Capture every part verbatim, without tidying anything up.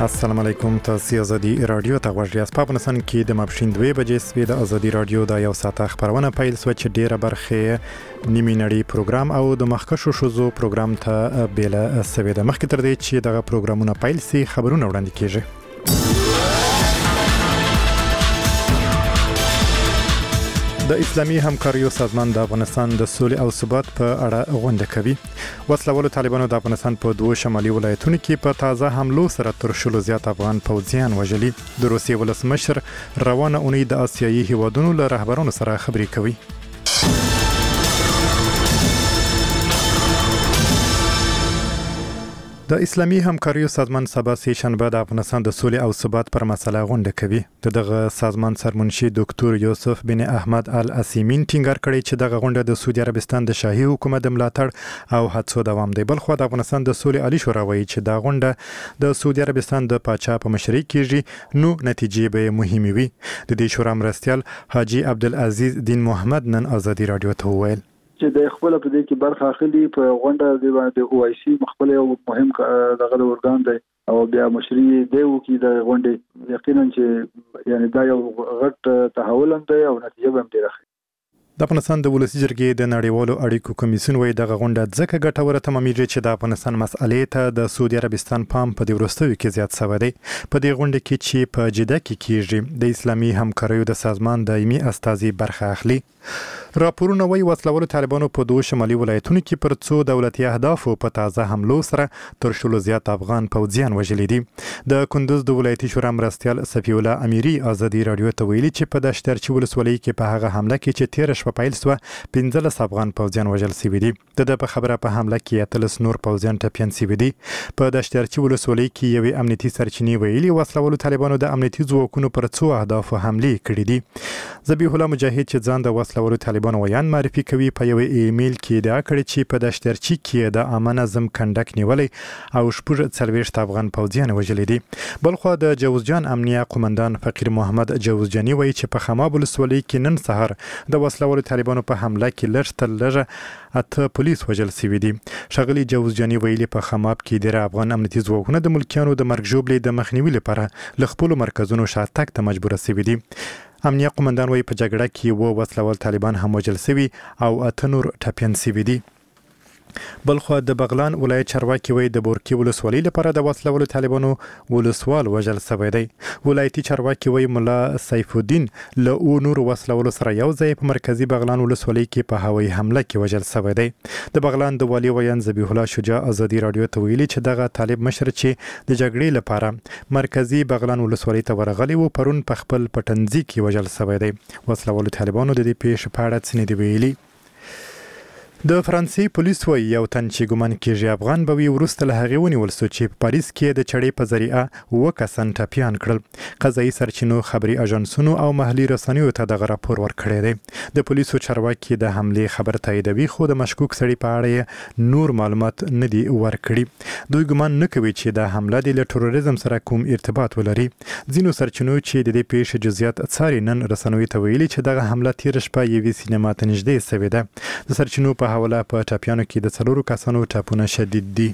السلام علیکم. تاسو ازادي رادیو ته غوږ یاست. په افغانستان کې د ماپښین دوه بجې سوي د ازادي رادیو د یو ساعت خبرونه پیل سو چې ډیره برخه نیمه نړۍ پروګرام او د مخکښو شوزو پروګرام ته بیل سوي د مخکې تر دې چې دغه پروګرامونه پیل سي خبرونه وړاندې کیږي. د اسلامي همکاریو سازمان د افغانستان د سولې او ثبات په اړه غونډه کوي. وسلوالو طالبانو د افغانستان په دوه شمالي ولایتونو کې په تازه حملو سره تر شلو زیات افغان پوځیان وژلي. د روسیې ولسمشر روانه اونۍ د آسیایي هیوادونو له رهبرانو سره خبرې کوي. د اسلامي همکاریو سازمان سبا سه شنبه د افغانستان د سولې او ثبات پر مسله غونډه کوي. دغه سازمان سرمنشي ډاکټر یوسف بن احمد الاسیمین ټینګار کړی چې دغه غونډه د سعودي عربستان د شاهي حکومت د ملاتړ او هڅو دوام دی. بل خو د افغانستان د سولې عالی شورا وایي چې دا غونډه د سعودي عربستان د پاچا په مشرۍ کېږي، نو نتیجې به مهمه وي. د دې شورا مرستیال حاجی عبدالعزیز دین محمد نن ازادي رادیو ته وویل چې د خپل په دې کې برخه اخلي په غونډه د باندې او آی سی مخبل یو مهم دغه ورګان دی او بیا مشري دی وکي د غونډې یقینا چې یعنی دا یو غټ تحول دی او نتیجه به هم ډیره ښه. د افغانستان د ولسی جرګې د نړیوالو اړیکو کمیسیون وایي دغه غونډه ځکه ګټوره تمامېږي چې د افغانستان مسئلې ته د سعودي عربستان پام په دې وروستیو کې زیات شوی دی. په دې غونډه کې چې په جده کې کیږي د اسلامي همکاریو د سازمان دایمي استازي برخه اخلي. راپورونه وایي وسلوالو طالبانو په دوه شمالي ولایتونو کې پر څو دولتي اهدافو په تازه حملو سره تر شلو زیات افغان پوځیان وژلي دي. د کندوز د ولایتي شورا مرستیال صفی الله امیری ازادي رادیو ته ویلي چې په دشترچی ولسوالۍ کې په هغه حمله کې چې تیر شپه پیل شوه پنځلس افغان پوځیان وژل شوي دي. د په خبره په حمله کې اتلس نور پوځیان ټپیان شوي دي. په دشترچی ولسوالۍ کې یوې امنیتي سرچینې ویلي وسلوالو طالبانو د امنیتي ځواکونو پر څو اهدافو حملې کړې دي. ذبیح الله مجاهد چې ځان د وسلوالو طالبانو ویان معرفي کوي په یو ایمیل کې دا کړی چې په دشترچی کې د عامه نظم کنډک نیولې او شپږ څلوېښت افغان پوځیان وژلي دي. بلخو د جوزجان امنیه قومندان فقیر محمد جوزجاني وایي چې په خماب ولسوالۍ کې نن سهار د وسلوالو طالبانو په حمله کې لږ تر لږه اته پولیس وژل شوي دي. ښاغلي جوزجاني ویلي په خماب کې ډېر افغان امنیتي ځواکونه د ملکیانو د مرګ ژوبلې د مخنیوي لپاره له خپلو مرکزونو شاتګ ته مجبوره شوي دي. امنیه قومندان وایي په جګړه کې و وسلوال طالبان هم وژل شوي او اته نور ټپیان شوي دي. بلخو د بغلان ولایت چارواکي وایي د بورکي ولسوالۍ لپاره د وسلوالو طالبانو ولسوال وژل شوی دی. ولایتي چارواکي وایي ملا سیف الدین له او نور وسلوالو سره یو ځای په مرکزی بغلان ولسوالۍ کې په هوایي حمله کې وژل شوی دی. د بغلان د والي ویان ذبیح الله شجاع ازادي رادیو ته ویلي چې دغه طالب مشر چې د جګړې لپاره مرکزی بغلان ولسوالۍ ته ورغلی و پرون په خپل پټنځي کې وژل شوی دی. وسلوالو طالبانو د دې پیښې په اړه څه نه دی ویلي. د فرانسې پولیس وایي یو تن چې ګمان کېږي افغان به وي وروسته له هغې ونیول شو چې په پاریس کې د چړې په ذریعه اووه کسان ټپیان کړل. قضایي سرچینو خبري اژانسونو او محلي رسنیو ته دغه راپور ورکړی دی. د پولیسو چارواکي د حملې خبر تاییدوي خو د مشکوک سړي په اړه یې نور معلومات نه دي ورکړي. دوی ګمان نه کوي چې دا حمله د له تروریزم سره کوم ارتباط ولري. ځینو سرچینو چې د دې پیښې جزئیات څاري نن رسنیو ته ویلي چې دغه حمله تېره شپه یوې سینما ته نږدې شوې ده. د سرچینو په حواله په ټاپیانو کې د څلورو کسانو ټاپونه شدید دي.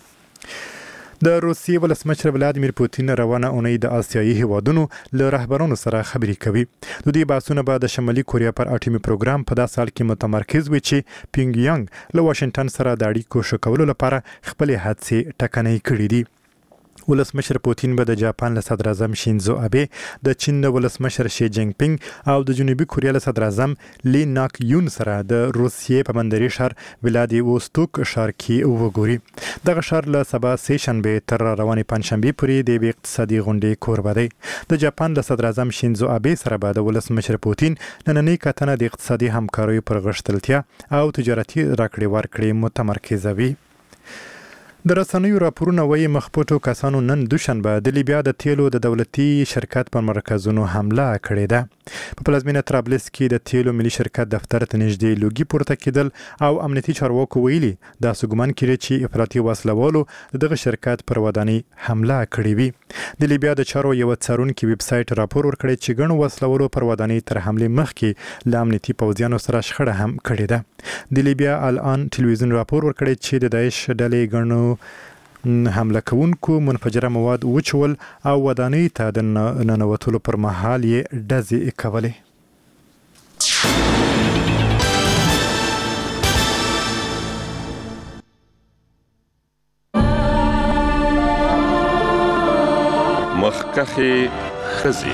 د روسیې ولسمشر ولادیمیر پوتین روانه اونۍ د آسیایي هیوادونو له رهبرانو سره خبرې کوي. د دې بحثونه به د شمالي کوریا پر اټومي پروګرام په دا سال کې متمرکز وي چې پیونګ یانګ له واشنگټن سره د اړیکو ښه کولو لپاره خپلې هڅې ټکنۍ کړې دي. ولسمشر پوتین به د جاپان له صدر اعظم شینزو ابه د چین له ولسمشر شي جینګ پینګ او د جنوبي کوریا له صدر اعظم لی ناک یون سره د روسیې په بندري ښار ولادیوستوک ښار کې وګوري. دغه ښار له سبا سه شنبه تر روانې پنځشنبه پورې د یوې اقتصادي غونډې کوربه دی. د جاپان له صدر اعظم شینزو ابه سره به د ولسمشر پوتین نننۍ کتنه د اقتصادي همکاریو پر غښتلتیا او تجارتي راکړې ورکړې متمرکزوي. د رسنیو راپورونه وایي مخپټو کسانو نن دوشنبه د لیبیا د تیلو د دولتي شرکت پر مرکزونو حمله کړې ده. په پلازمینه طرابلس کې د تیلو ملي شرکت دفتر ته نږدې لوګي پورته کېدل او امنیتي چارواکو ویلي داسې ګمان کېږي چې افراطي وسلوالو دغه شرکت پر ودانۍ حمله کړې وي. د لیبیا د چارو یو څارونکي ویب سایټ راپور ورکړی چې ګڼو وسلوالو پر ودانۍ تر حملې مخکې له امنیتي پوځیانو سره شخړه هم کړې ده. د لیبیا الان ټلویزیون راپور ورکړی چې د داعش ډلې ګڼو حمله کوونکو منفجره مواد وچول او ودانۍ ته د ننوتلو پر مهال یې ډزې کولې. مخکخې ښځې.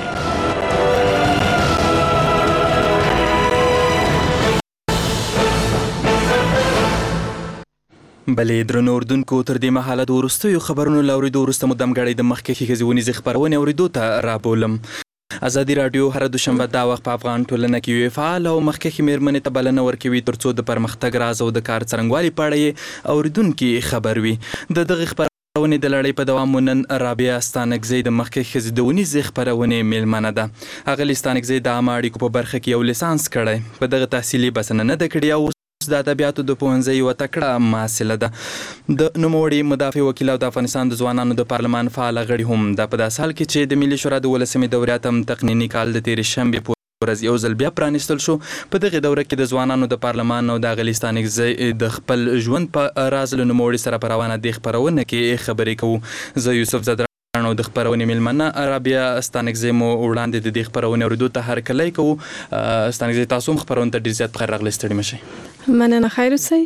بلې درنو اردوونکو تر دې مهاله د وروستیو خبرونو له اورېدو وروسته مو دمګړی د مخکښې ښځې ونیزې خپرونې اورېدو ته رابولم. ازادي راډیو هره دوشنبه دا وخت په افغان ټولنه کې یوې فعاله او مخکښې مېرمنې ته بلنه ورکوي تر څو د پرمختګ راز او د کار څرنګوالي په اړه یې اورېدونکي خبر وي. د دغې خپرونې د لړۍ په دوام مو نن رابعه ستانکزۍ د مخکښې ښځې د ونیزې خپرونې میلمنه ده. ښاغلې ستانکزۍ د عامه اړیکو په برخه کې یو لیسانس کړی، په دغه تحصیلي بسنه نه ده کړې او د ادبیاتو د پوهنځي یوه تکړه محصله ده. د نوموړي مدافع وکیل او د افغانستان د ځوانانو د پارلمان فعاله غړي هم ده. په داسې حال کې چې د ملي شورا د ولسمې دورې اتم تقنیني کال د تېرې شنبې په ورځ یو ځل بیا پرانیستل شو. په دغې دوره کې د ځوانانو د پارلمان او د ښاغلي ستانکزۍ د خپل ژوند په راز له نوموړي سره په روانه دې خپرونه کې خبرې کوو. زه یوسف زدران او د خپرونې میلمنه رابعه ستانکزۍ مو وړاندې د دې خپرونې اورېدو ته هرکلی کوو. ستانکزۍ تاسو هم خپرونې ته ډېر زیات په خیر راغلی، ستړي مه شئ. مننه. خیر اوسئ.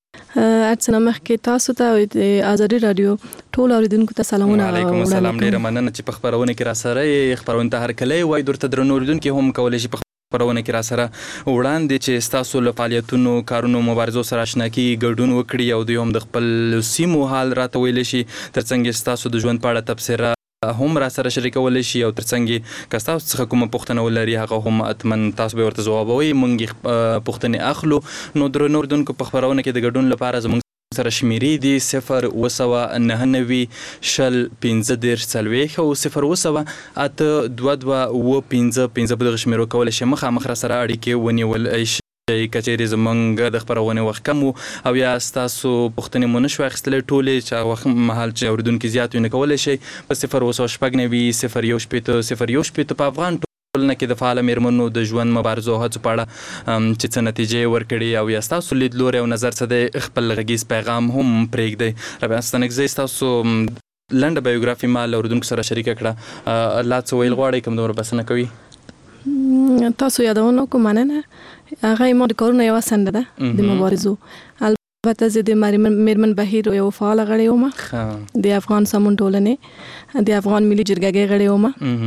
هرڅه نه مخکې تاسو ته او د ازادي راډیو ټول اوریدونکو ته سلامونه. وعلیکم السلام. ډېره مننه چې په خپرونه کې راسره یې. خپرونې ته هرکلی وایي. درته درنو اوریدونکي هم کولی شي په خپرونه کې راسره وړاندې چې ستاسو له فعالیتونو، کارونو، مبارزو سره اشنا کیږي، ګډون وکړي او دوی هم د خپل سیمو حال راته ویلی شي، ترڅنګ ستاسو د ژوند په اړه تبصره هم را سره شریکولی شي او ترڅنګ که تاسو څخه کومه پوښتنه ولري هغه هم حتما تاسو به ورته ځوابوئ. موږ پوښتنې اخلو. نو درنو اورېدونکو په خپرونه کې د ګډون لپاره زموږ سره شمیرې دي صفر اوه سوه نهه نوي شل پنځه دېرش څلوېښت او صفر اوه سوه اته دوه دوه اوه پنځه پنځه. په دغه شمیرو کولی شئ مخامخ را سره اړیکې ونیولی شئ که چیرې زموږ د خپرونې وخت کم و او یا ستاسو پوښتنې مو نه شوی اخیستلی ټولې چې هغه وخت مهال چې اورېدونکي زیات وي، نو کولی شئ په صفر اوه سوه شپږ نوي صفر یو شپېته صفر یو شپېته په افغان ټولنه کې د فعاله مېرمنو د ژوند مبارزو او هڅو په اړه چې څه نتیجې ورکړي او یا ستاسو لیدلوری او نظر څه دی خپل غږیز پیغام هم پرېږدئ. رابعه ستانکزۍ ستاسو لنډه بایوګرافي ما له اورېدونکو سره شریکه کړه. لا څه ویل غواړئ کوم دومره بسنه کوي؟ تاسو یادونه وکړو، مننه. هغه ما د کارونو یوه څنډه ده د مبارزو. البته زه د مېرمن بهیر یو فعاله غړی وم، د افغان سمون ټولنې د افغان ملي جرګې غړی وم.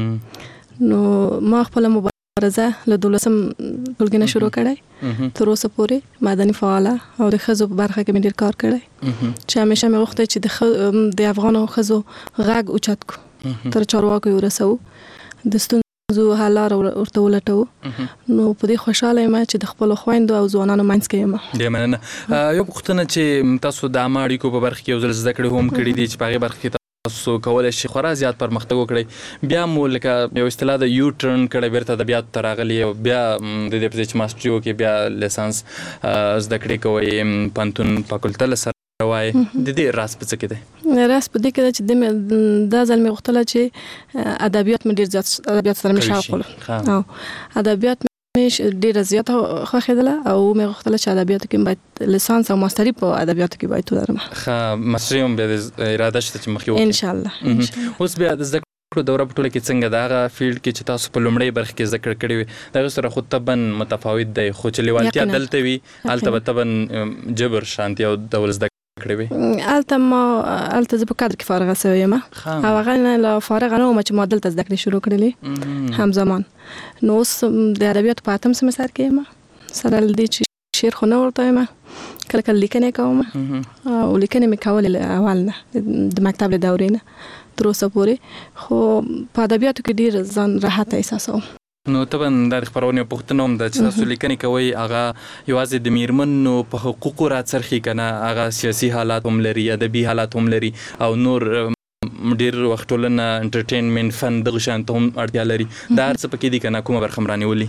نو ما خپله مبارزه له دولسم ټولګي نه شروع کړی تر اوسه پورې مدني فعاله او د ښځو په برخه کې مې ډېر کار کړی چې همیشه مې غوښتی چې د افغانو ښځو غږ اوچت کړو، تر چارواکو یې ورسوو، د ستونزو حل لاره ورته ولټوو. نو په دې خوشحاله یم چې د خپلو خویندو او ځوانانو منځ کې یم. ډېره مننه. یو پوښتنه چې تاسو د عامه اړیکو په برخه کې یو ځل زده کړې هم کړي دي چې په هغې برخه کې تاسو کولی شئ خورا زیات پرمختګ وکړئ، بیا مو لکه یو اصطلاح د یو ټرن کړی، بیرته ادبیاتو ته راغلي او بیا د دې په ځای چې ماسټري وکړئ بیا لیسانس زده کړې کوئ، پوهنتون فاکولته له سره وایي. د دې راز په څه کې دی؟ راز په دې کې ده چې دا ځل مې غوښتله چې ادبیات مې ډېر زیات ادبیات سره مې شوق و او ادبیات مې ډېره زیاته خوښېدله او مې غوښتله چې ادبیاتو کې باید لیسانس او ماستري په ادبیاتو کې باید ولرم. ښه، ماستري هم بیا د اراده شته چې مخکې وکړئ انشاءالله. اوس بیا د زده کړو دوره په ټوله کې څنګه ده؟ هغه فیلډ کې چې تاسو په لومړۍ برخه کې زده کړه کړې وي د هغې سره خو طبعا متفاوت دی، خو چې لیوالتیا دلته وي هلته به طبعا جبر شانتي او ډول زده کړې وي. هلته ما هلته زه په کادر کې فارغه سوې یم او هغه نه له فارغه نه وم چې ما دلته زده کړې شروع کړلې همزمان. نو اوس د ادبیاتو په اتم سمستر کې یم، سره له دې چې شعر خو نه ورته یم، کله کله لیکنې کوم او لیکنې مې کولې له اول نه د مکتب له دورې نه تر اوسه پورې، خو په ادبیاتو کې ډېر ځان راحت احساسوم. نو طبعا دا د خپرونې پوښتنه هم ده چې تاسو لیکنې کوئ هغه یوازې د میرمنو په حقوقو راڅرخي که نه، هغه سیاسي حالات هم لري، ادبي حالات هم لري او نور ډېر وخت ټولنه انټرټینمنټ فن دغه شیانو ته هم اړتیا لري. دا هر څه پکې دي که نه؟ کومه برخه م رانیولي؟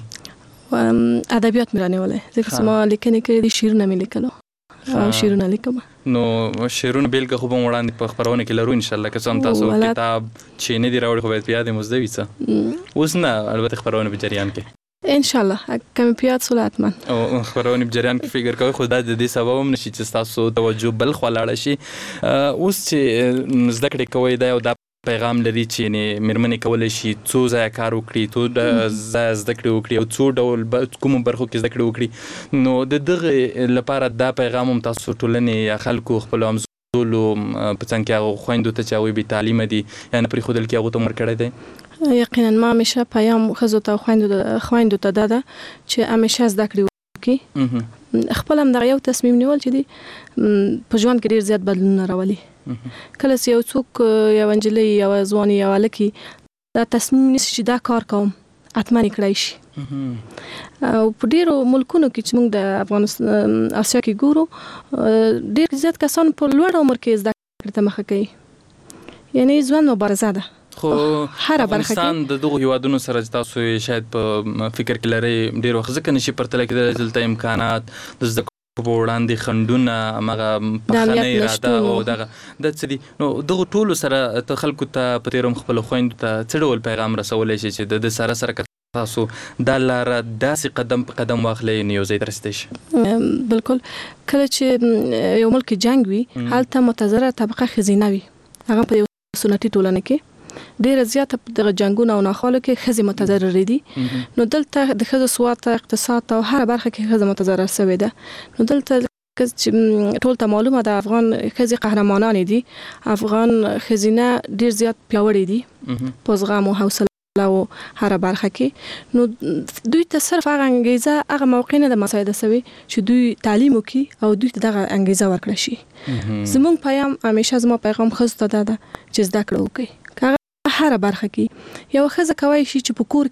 ادبیات مې رانیولی ځکه چې ما لیکنې کړې دي، شعرونه مې لیکلو او شعرونه لیکم. نو شعرونه بیلګه خو به م وړاندې په خپرونه کې لرو انشاءالله، که څه هم تاسو کتاب چې نه دي راوړي خو باید په یاد یې مو زده وي څه اوس نه، البته خپرونه په جریان کې ان شاء الله کوم پیات سولات من او خبرونه په جریان کې فکر کوي خو دا د دې سبب هم نشي چې تاسو توجه بل خو لاړ شي. اوس چې زده کړې کوي دا یو دا پیغام لري چې یعنې مېرمنې کولی شي څو ځایه کار وکړي، څو ځایه زده کړې وکړي او څو ډول کومو برخو کې زده کړې وکړي. نو د دغې لپاره دا پیغام هم تاسو ټولنې یا خلکو خپلو همزولو په څنګ کې هغو خویندو ته چې هغوی بې تعلیمه دي یا نه پرېښودل کې هغو ته ورکړی دی؟ یقینا ما همیشه پیام ښځو ته او خویندو ته دا ده چې همیشه زده کړې وکړي. خپل هم دغه یو تصمیم نیول چې دی په ژوند کې ډېر زیات بدلونونه راولي. کله چې یو څوک یو نجلۍ یو ځوان یو هلکي دا تصمیم نیسي چې دا کار کوم حتما یې کړی شي. او په ډېرو ملکونو کې چې موږ د افغانستان اسیا کې ګورو ډېر زیات کسان په لوړ عمر کې زده کړې ته مخه کوي. یعنې ژوند مبارزه ده. خو افغانستان د دغو هیوادونو سره چې تاسو شاید په فکر کې لرئ ډېر وخت ځکه نشي پرتله کېدلی دلته امکانات د زده په وړاندې خنډونه همغه پخنۍ اراده او دغه دا څه دي. نو دغو ټولو سره ته خلکو ته په تېره هم خپلو خویندو ته څه ډول پیغام رسولی شي چې د ده سره سره که تاسو دا لاره داسې قدم په قدم واخلئ نو یو ځای ته رسېدی شي؟ بلکل کله چې یو ملک جنګ وي هلته متضرره طبقه ښځینه وي، هغه په یو سنتي ټولنه کې ډېره زیاته په دغه جنګونو او ناخوالو کې ښځې متضررې دي. نو دلته د ښځو سواد اقتصاد او هره برخه کې ښځه متضرر شوې ده. نو دلته چې ټول ته معلومه ده افغان ښځې قهرمانانې دي، افغان ښځینه ډېر زیات پیاوړې دي په زغم او حوصله او هره برخه کې. نو دوی ته صرف هغه انګیزه هغه موقع نه ده مساعده شوې چې دوی تعلیم وکړي او دوی ته دغه انګیزه ورکړه شي. زموږ پیام همیشه زما پیغام ښځو ته دا ده چې زده کړه وکړي. هره برخه کې یو ښځه کولی شي چې په کور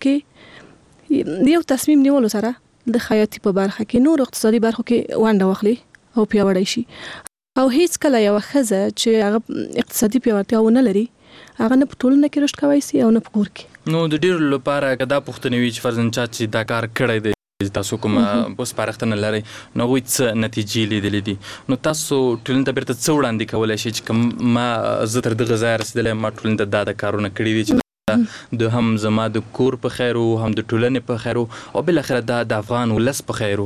کې یو تصمیم نیولو سره د خیاطي په برخه کې نور اقتصادي برخو کې ونډه واخلي او پیاوړی شي. او هیڅ کله یو ښځه چې هغه اقتصادي پیاوړتیا ونه لري هغه نه په ټولنه کې رشد کولی شي او نه په کور کې. نو د ډېرو لپاره که دا پوښتنې وي چې فرضاً چا چې دا کار کړی دی تاسو کومه سپارښتنه لرئ نو هغوی څه نتیجې لیدلې دي؟ نو تاسو ټولنې ته بیرته څه وړاندې کولی شئ چې که ما زه تر دغه ځایه رسېدلی ما ټولنې ته دا د کارونه کړي دي چې د هم زما د کور په خیر و هم د ټولنې په خیر و او بالاخره دا د افغان ولس په خیر و؟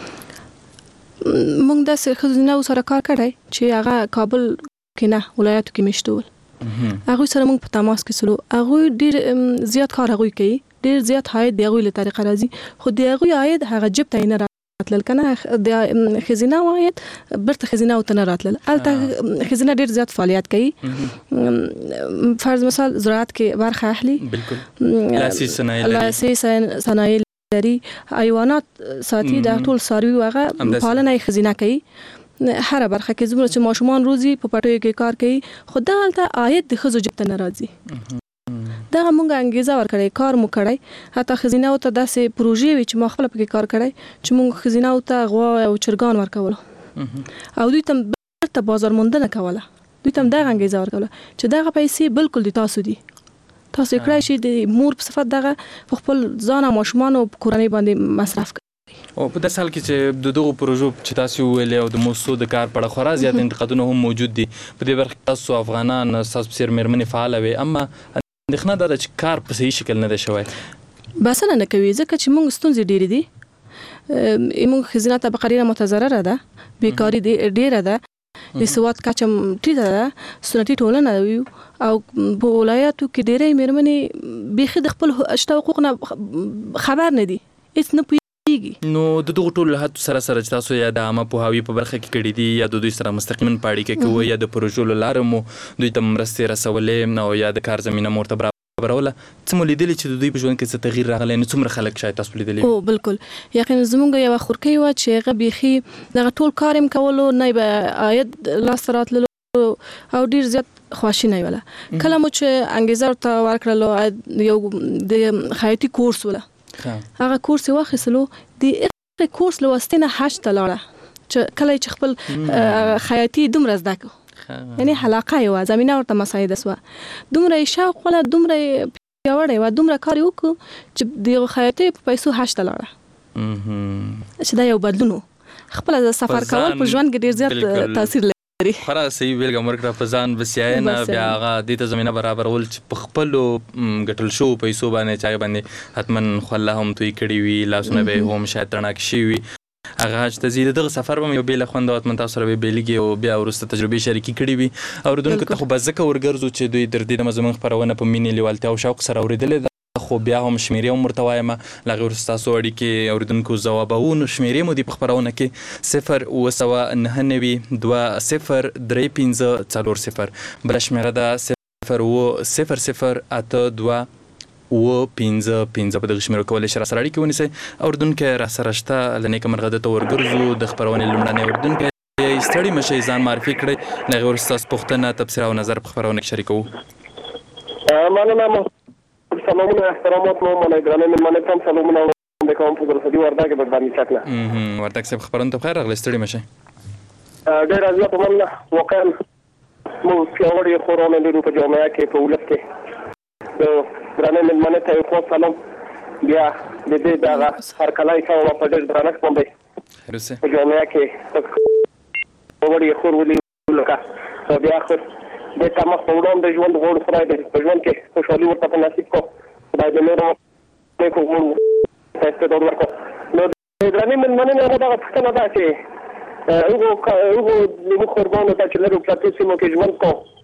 موږ داسې ښځینهو سره کار کړی چې هغه کابل کې نه ولایاتو کې میشته ول. هغوی سره موږ په تماس کې سلو. هغوی ډېر زیات کار هغوی کوي، ډېر زیات عاید د هغوی له طریقه راځي، خو د هغوی عاید هغه جیب ته یې نه راتلل که نه د ښځینهو عاید بیرته ښځینهو ته نه راتلل. هلته ښځینه ډېر زیات فعالیت کوي. فرض مثال زراعت کې برخه اخلي، لاسي صنایع لري، لاسي صنایع لري، حیوانات ساتي، دا ټول څاروي هغه پالنه یې ښځینه کوي. هره برخه کې زموږ چې ماشومان روزي په پټیو کې کار کوي، خو دا هلته عاید د ښځو جیب ته نه راځي. دغه مونږ انګیزه ورکړی، کار مو کړی. حتی ښځینهو ته داسې پروژې وي چې ما خپله پکې کار کړی چې مونږ ښځینهو ته غوا او چرګان ورکولو او دوی ته بیرته بازار موندنه کوله. دوی ته هم دغه انګیزه ورکوله چې دغه پیسې بالکل د تاسو دي، تاسو یې کړی شئ د مور په صفت دغه په خپل ځان او ماشومانو په کورنۍ باندې مصرف کړئ. او په داسې حال کې چې د دغو پروژو چې تاسو وویلې او د موسسو د کار په اړه خورا زیات انتقادونه هم موجود دي. په دې برخه کې تاسو افغانان ستاسو په څېر مېرمنې فعاله وې، اما اندېښنه دا ده چې کار په صحیح شکل نه دی شوی. بسنه نه کوي ځکه چې موږ ستونزې ډېرې دي. موږ ښځینه طبقه ډېره متضرره ده، بیکاري ډېره ده، د سواد کچه ټیټه ده، سنتي ټولنه یو او په ولایاتو کې ډېری مېرمنې بیخي د خپل شته حقوق نه خبر نه دي، هېڅ نه پوهېږي. نو د دغو ټولو حالاتو سره سره چې تاسو یا د عامه پوهاوي په برخه کې کړي دي یا د دوی سره مستقیما په اړیکه کې وئ یا د پروژو له لارې مو دوی ته مرستې رسولې او یا د کار زمینه مو ورته برابروله، څه مو لیدلي چې د دوی په ژوند کې څه تغییر راغلی؟ نو څومره خلک شاید تاسو لیدلي؟ او بالکل یقینا زموږ یوه خورکۍ وه چې هغه بیخي دغه ټول کار یې کولو، نه به عاید لاسته راتللو او ډېر زیات خواشینی وله. کله مو چې انګیزه ورته ورکړلو یو د خیاطي کورس وله، هغه کورس یې واخیستلو، د کورس له واسطې نه حج ته لاړه چې کله چې خپل خیاطي دومره زده کړو، یعنې علاقه یې وه، زمینه ورته مساعده شوه، دومره یې شوق وله، دومره یې پیاوړی وه، دومره کار یې وکړو چې د یغو خیاطۍ په پیسو حج ته لاړه. چې دا یو بدلون و. خپله د سفر کول په ژوند کې ډېر زیات تاثیر لري. خره صحیح بیلګه مرګ په ځان بسیاینه بیا هغه دې ته زمینه برابرول چې په خپلو ګټل شو پیسو باندې چا باندې حتما خو الله هم توی کړي وي لاسونه به هم شاید تڼاک شي وي هغه چې زیاده دغه سفر به یو بیل خوند او اتمن تاسو سره به بیلګي او بیا ورسته تجربه شریکي کړي وي او ردونکو ته خو بزکه ورګرځو چې دوی در دې د مزمن خبرونه په مینې لیوالتیا او شوق سره اوریدل خو بیا هم شمیرې هم ورته وایم لغه ورسته تاسو اړیکې اوریدونکو ځوابونه شمیرې مو دي په خبرونه کې صفر اوه سوه نهه نوي دوه صفر درې پنځه څلور صفر بل شمیره ده صفر اوه صفر صفر اته دوه اوه پنځه پنځه په دغه شمیرو کولی شي راسره اړیکې ونیسئ اورېدونکی راسره شته له نیکه مرغه ده ته ورګرځو د خپرونې لومړنی اورېدونکی ستړي مشئ ځان معرفي کړئ له هغې وروسته ستاسو پوښتنه تبصره او نظر په خپرونه کې شریکوو مننه سلامونه احترامات مو منئ ګرانې مېلمنې ته هم سلامونه وړاندې کوم په ګلصدي وردګ کې باندې چک نه وردګ صاحب خپرونه ته بخیر راغلی ستړي مشئ ډېره زیاته مننه واقعا موږ پیاوړي خورونه لرو په جامعه کې په ولس کې د ګرانې مېلمنې ته یو خاص سلام بیا د دې دغه هرکلی کوم په ډېر درنښت باندې په جامعه کې پیاوړي خور ولرو لکه بیا خو د تمخ په وړاندې ژوند غوړ خدای دې په ژوند کې خوشحالي ورته په نصیب کو خدای دې نور نیکو غوړ استعداد ورکړو نو د ګرانې مېلمنې نه دغه پوښتنه ده چې هغو هغو زموږ خورګانو ته چې لرو پلاتو سیمو کې ژوند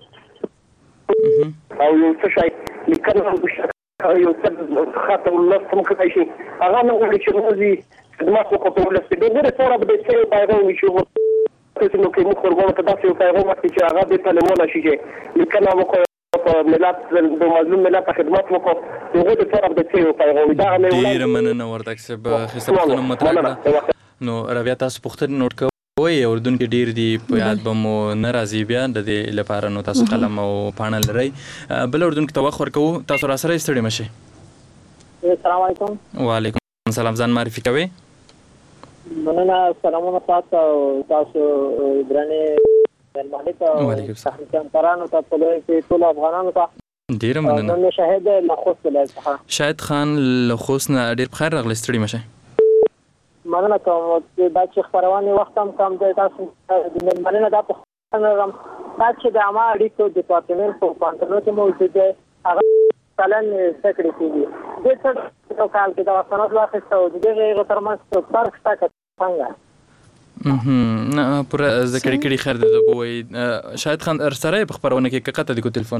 کو او یو څه شی لیکنه یو څه خاطر ولس هم کولی شي هغه نه غواړي چې روزي خدمت وکړو په ولس کې ډېرې څومره به د څه پیغام وي چې نو کې موږ خورګانو ته داسې یو پیغام ورکړي چې هغه دې ته لمونه شي چې لیکنه وکړو په ملت د مظلوم ملت خدمت وکړو هغه دې سره د څه یو پیغام وي دغه مې ډېره مننه وردګ صاحب ښایسته پوښتنه مطرح کړه نو رویا تاسو پوښتنې نوټ کوئ اورېدونکي ډېر دي په یاد به مو نه راځي بیا د دې لپاره نو تاسو قلم او پاڼه لرئ بل اورېدونکي ته وخت ورکوو تاسو راسره یې ستړي مشئ السلام علیکم وعلیکم السلام ځان معرفي کوئ مننه سلامونه تاسو تاسو ګرانې مېلمانې ته تخنیکي همکارانو ته په لوی کې ټول افغانانو ته ډېره مننه نن شاهد له خوست ولایت څخه شاهد خان له خوست نه ډېر په خیر راغلی ستړي مشئ مننه کوم دا چې خپرونې وخت هم کم دی تاسو د مېلمانې نه دا پوښتنه لرم دا چې د عامه اړیکو ډپارټمنټ په پوهنتونونو کې موجود دی هغه کلن زده کړې کېږي دې څه یو کال کې دغه سند واخیسته او د دغې هغو ترمنځ فرق شته که څنګه نه پوره زده کړې کړي خیر دی ته ووایي شاهد خان سره یې په خپرونه کې که قطع دی کو تلیفون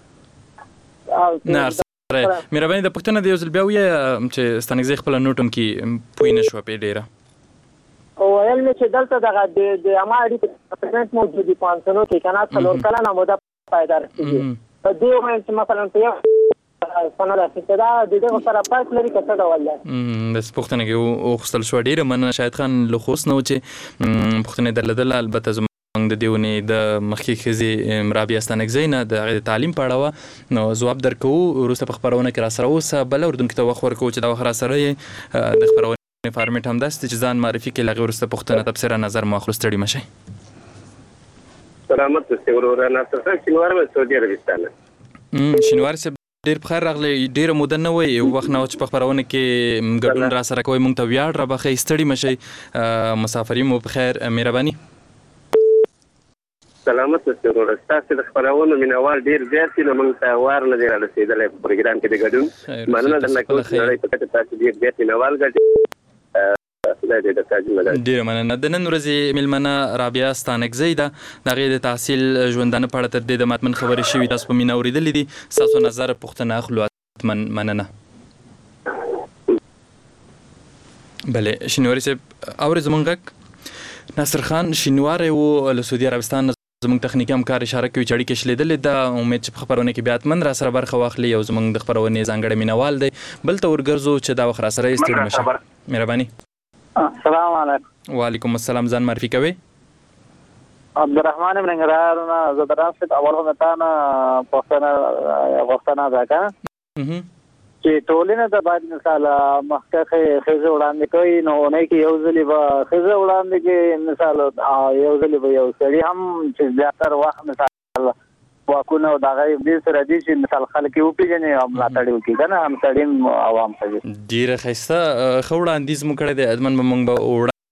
نه سره مهرباني د پوښتنه د یو ځل بیا ووایه چې ستانکزی خپله نوټ هم کې پوه نه شوه پې ډېره ویل مې چې دلته دغه د عامه اړیکو ډپارټمنټ موجود دي پوهنتونونو کې که نه څلور کلنه موده پایدار کېږي دې ووایم چې مثلا په یو سند اخیسته دا د دغه سره فرق لري که څه ډول دی داسې پوښتنه کې واخیستل شوه ډېره مننه شاهد خان له خوست نه و چې پوښتنې درلودله البته زموږ د دې ونې د مخکې ښځې رابعه ستانکزۍ نه د هغې د تعلیم په اړه وه نو ځواب درکوو وروسته په خپرونه کې راسره اوسه بله اورېدونکي ته وخت ورکوو چې دا وخت راسره یې د خپرونې فارمیټ همداسې دی چې ځان معرفي کړي له هغې وروسته پوښتنه تبصره نظر مو اخلو ستړي مشئ سلامت اوسئ وروره ناصر صاحب شینوار مې سعودي عربستان نه شینوار صاحب ډېر په خیر راغلی ډېره موده نه وی یو وخت نه و چې په خپرونه کې ګډون را سره کوئ موږ ته ویاړ رابخئ ستړي مشئ مسافري مو په خیر مهرباني سلامت اوسئ وروره ستاسو د خپرونو مینوال ډېر زیات دي نو موږ ته وار نه دی رارسېدلی په پروګرام کې د ګډون مننه درنه کوم چې نړۍ په کچه تاسو ډېر زیات مینوال ګډي ډېره مننه د نن ورځې مېلمنه رابعه ستانکزۍ ده د هغې د تحصیل ژوندانه په اړه تر دې د مطمئن خبرې شوي تاسو په مینه اورېدلې دي ستاسو نظر پوښتنه اخلو حتمن مننه بلې شینواري صاحب اورې زموږ غږ ناصر خان شینواری و له سعودي عربستان زموږ تخنیکي همکار اشاره کوي چې اړیکې شلېدلې ده امید چې په خپرونه کې بیا حتمن را سره برخه واخلي او زموږ د خپرونې ځانګړی مینوال دی بل ته ورګرځو چې دا وخت را سره یې ستړي مشئ مهرباني السلام علیکم وعلیکم السلام ځان معرفي کوئ عبدالرحمن ننګرهار نه زه د راشد اول خو مې تا نه پوښتنه غوښتنه ده که چې ټولنه ته باید مثال مخکې ښځې وړاندې کوي نو اونۍ کې یو ځلې به ښځه وړاندې کوي مثال یو ځلې به یو سړي هم چې زیاتره وخت مثال واکونه او دغه دې سره دي چې مثال خلک یې وپېژني او ملاتړ یې وکړي که نه هم سړي هم او هم ښځې ډېره ښایسته ښه وړاندیز مو کړی دی ادمن به موږ به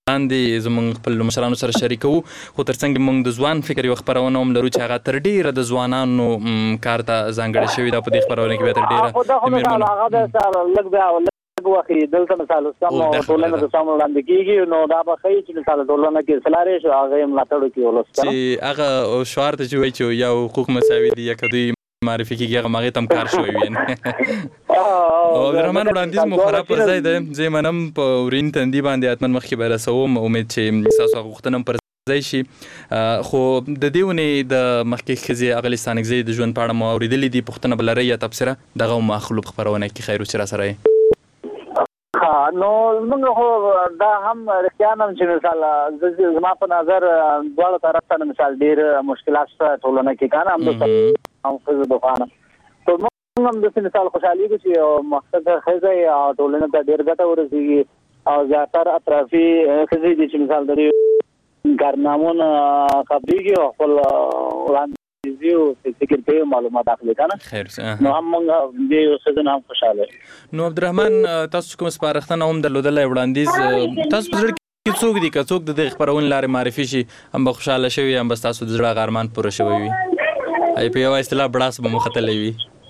وړاندې زموږ خپل مشرانو سره شریکو خو ترڅنګ موږ د ځوان فکر یو خبرونه هم لرو چې هغه تر ډیره د ځوانانو کار ته ځانګړې شوې ده په دې خبرونه کې به تر ډیره خو دا هم هغه د لږ بیا وخت دلته مثال سم ټولنه د سم وړاندې کیږي نو دا به خی چې مثال ټولنه کې سلاره شو هغه هم ملاتړ کوي ولست چې هغه شعار ته چې وایي چې یو حقوق مساوي دي یا کدی معرفي کیږي هغه ماغه تم کار شوی وین او درمان وړاندیز مو خراب پر ځای ده زه منم په ورین تندې باندې اتمن مخ کې برسوم امید چې تاسو غوښتنم پر ځای شي خو د دیونه د مخکې خزي اغلستان کې د ژوند پاړه مو اوریدلې دي پښتنه بلری یا تبصره دغه مخلوق خبرونه کې خیر او سره نو موږ خو دا هم رښتیانم چې مثال زما په نظر دواړو طرف ته مثال ډیر مشکلات ټولنه کې کانه هم د هم خزه دوکانه ته موږ هم د مثال خوشحالي چې مقصد خزه یا ټولنه ته ډیر ګټه ورسیږي او زیاتره اطرافي خزه دي چې مثال دري کارنامونه خبريږي او خپل وړاندې زیو فکر کوي معلومات اخلي کنه خیر نو هم موږ دې اوسه هم خوشاله نو عبدالرحمن تاسو کوم سپارښتنه هم درلودل وړاندیز تاسو په ځل کې څوک دي که څوک د خبرون لارې معرفي شي هم به خوشاله شوي هم به تاسو د زړه غارمان پوره شوی وي ای په یو اصطلاح بڑاس به مختلې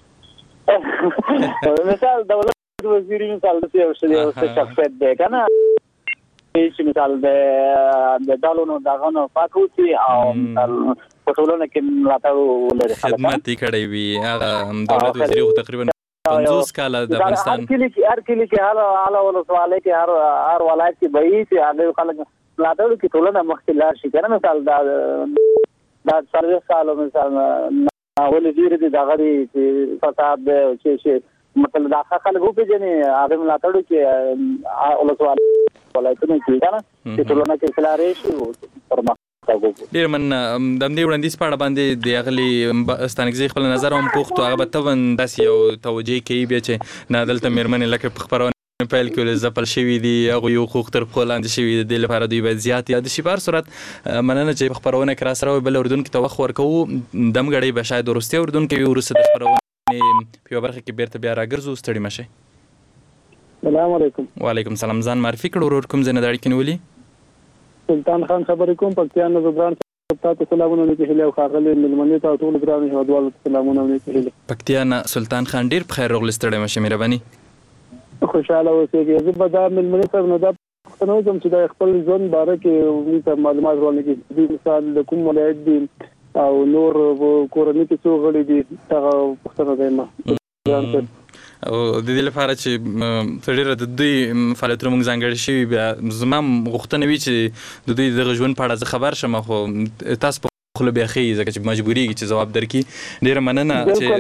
وي مثال دولت وزیر مثال د یو شخصیت دی کنه چې مثال د دالونو دغه پاکوتی او ټولنه کې ملاتړ ولري خدمت یې کړی وي هغه دولت وزیر خو تقریبا پنځوس کاله د افغانستان هر کلی کې هر کلی کې هر اعلی ولسوالۍ کې هر هر ولایت کې به یې چې هغه خلک ملاتړ کې ټولنه مخکې لاړ شي کنه مثال دا دا څلور کال مثال ولې ډیر دي دغه چې فساد چې چې مطلب دا خلک په جنې هغه ملاتړ کې ولسوالۍ ولایتونه کې کنه چې ټولنه کې سلاره شي پرما ډیر من د دې وړاندیز په اړه باندې د اغلی ستانګزي خپل نظر هم پوښتو هغه به تون داسې یو توجیه کوي بیا چې نه دلته مېرمنې لکه په خبرونه پیل کې زپل شوی دی هغه یو حقوق تر خپل لاندې شوی دی د لپاره دوی باید زیات یاد شي په صورت مننه چې په خبرونه کې را سره بل اردن کې توخ ورکو دم غړي به شاید ورسته اردن کې ورسته د خبرونه په برخه کې بیرته بیا راګرځو ستړي مشه السلام علیکم وعلیکم السلام ځان معرفي کړو ورور کوم زنه داړي کنولي سلطان خان خبرې کوم پکتیان نو بران تاسو سلامونه لیکي له خاغله ملمنې ته ټول ګران هوادوال سلامونه لیکي پکتیان سلطان خان ډیر بخیر رغل ستړي مشه مهرباني خوشاله اوسئ زه به دا ملمنې سره نو دا پښتنو کوم چې د خپل ځون باره کې معلومات ورنګي د مثال د کوم ولایت دي او نور کورنۍ کې څو غړي دي هغه پښتنو دایمه او د دې لپاره چې ډیره د دوی فعالیتونو موږ ځانګړي شوي بیا زما غوښتنه وي چې د دوی دغه ژوند په اړه زه خبر شم خو تاسو په خپله بیا ښیي ځکه چې مجبورېږي چې ځواب درکړي ډیره مننه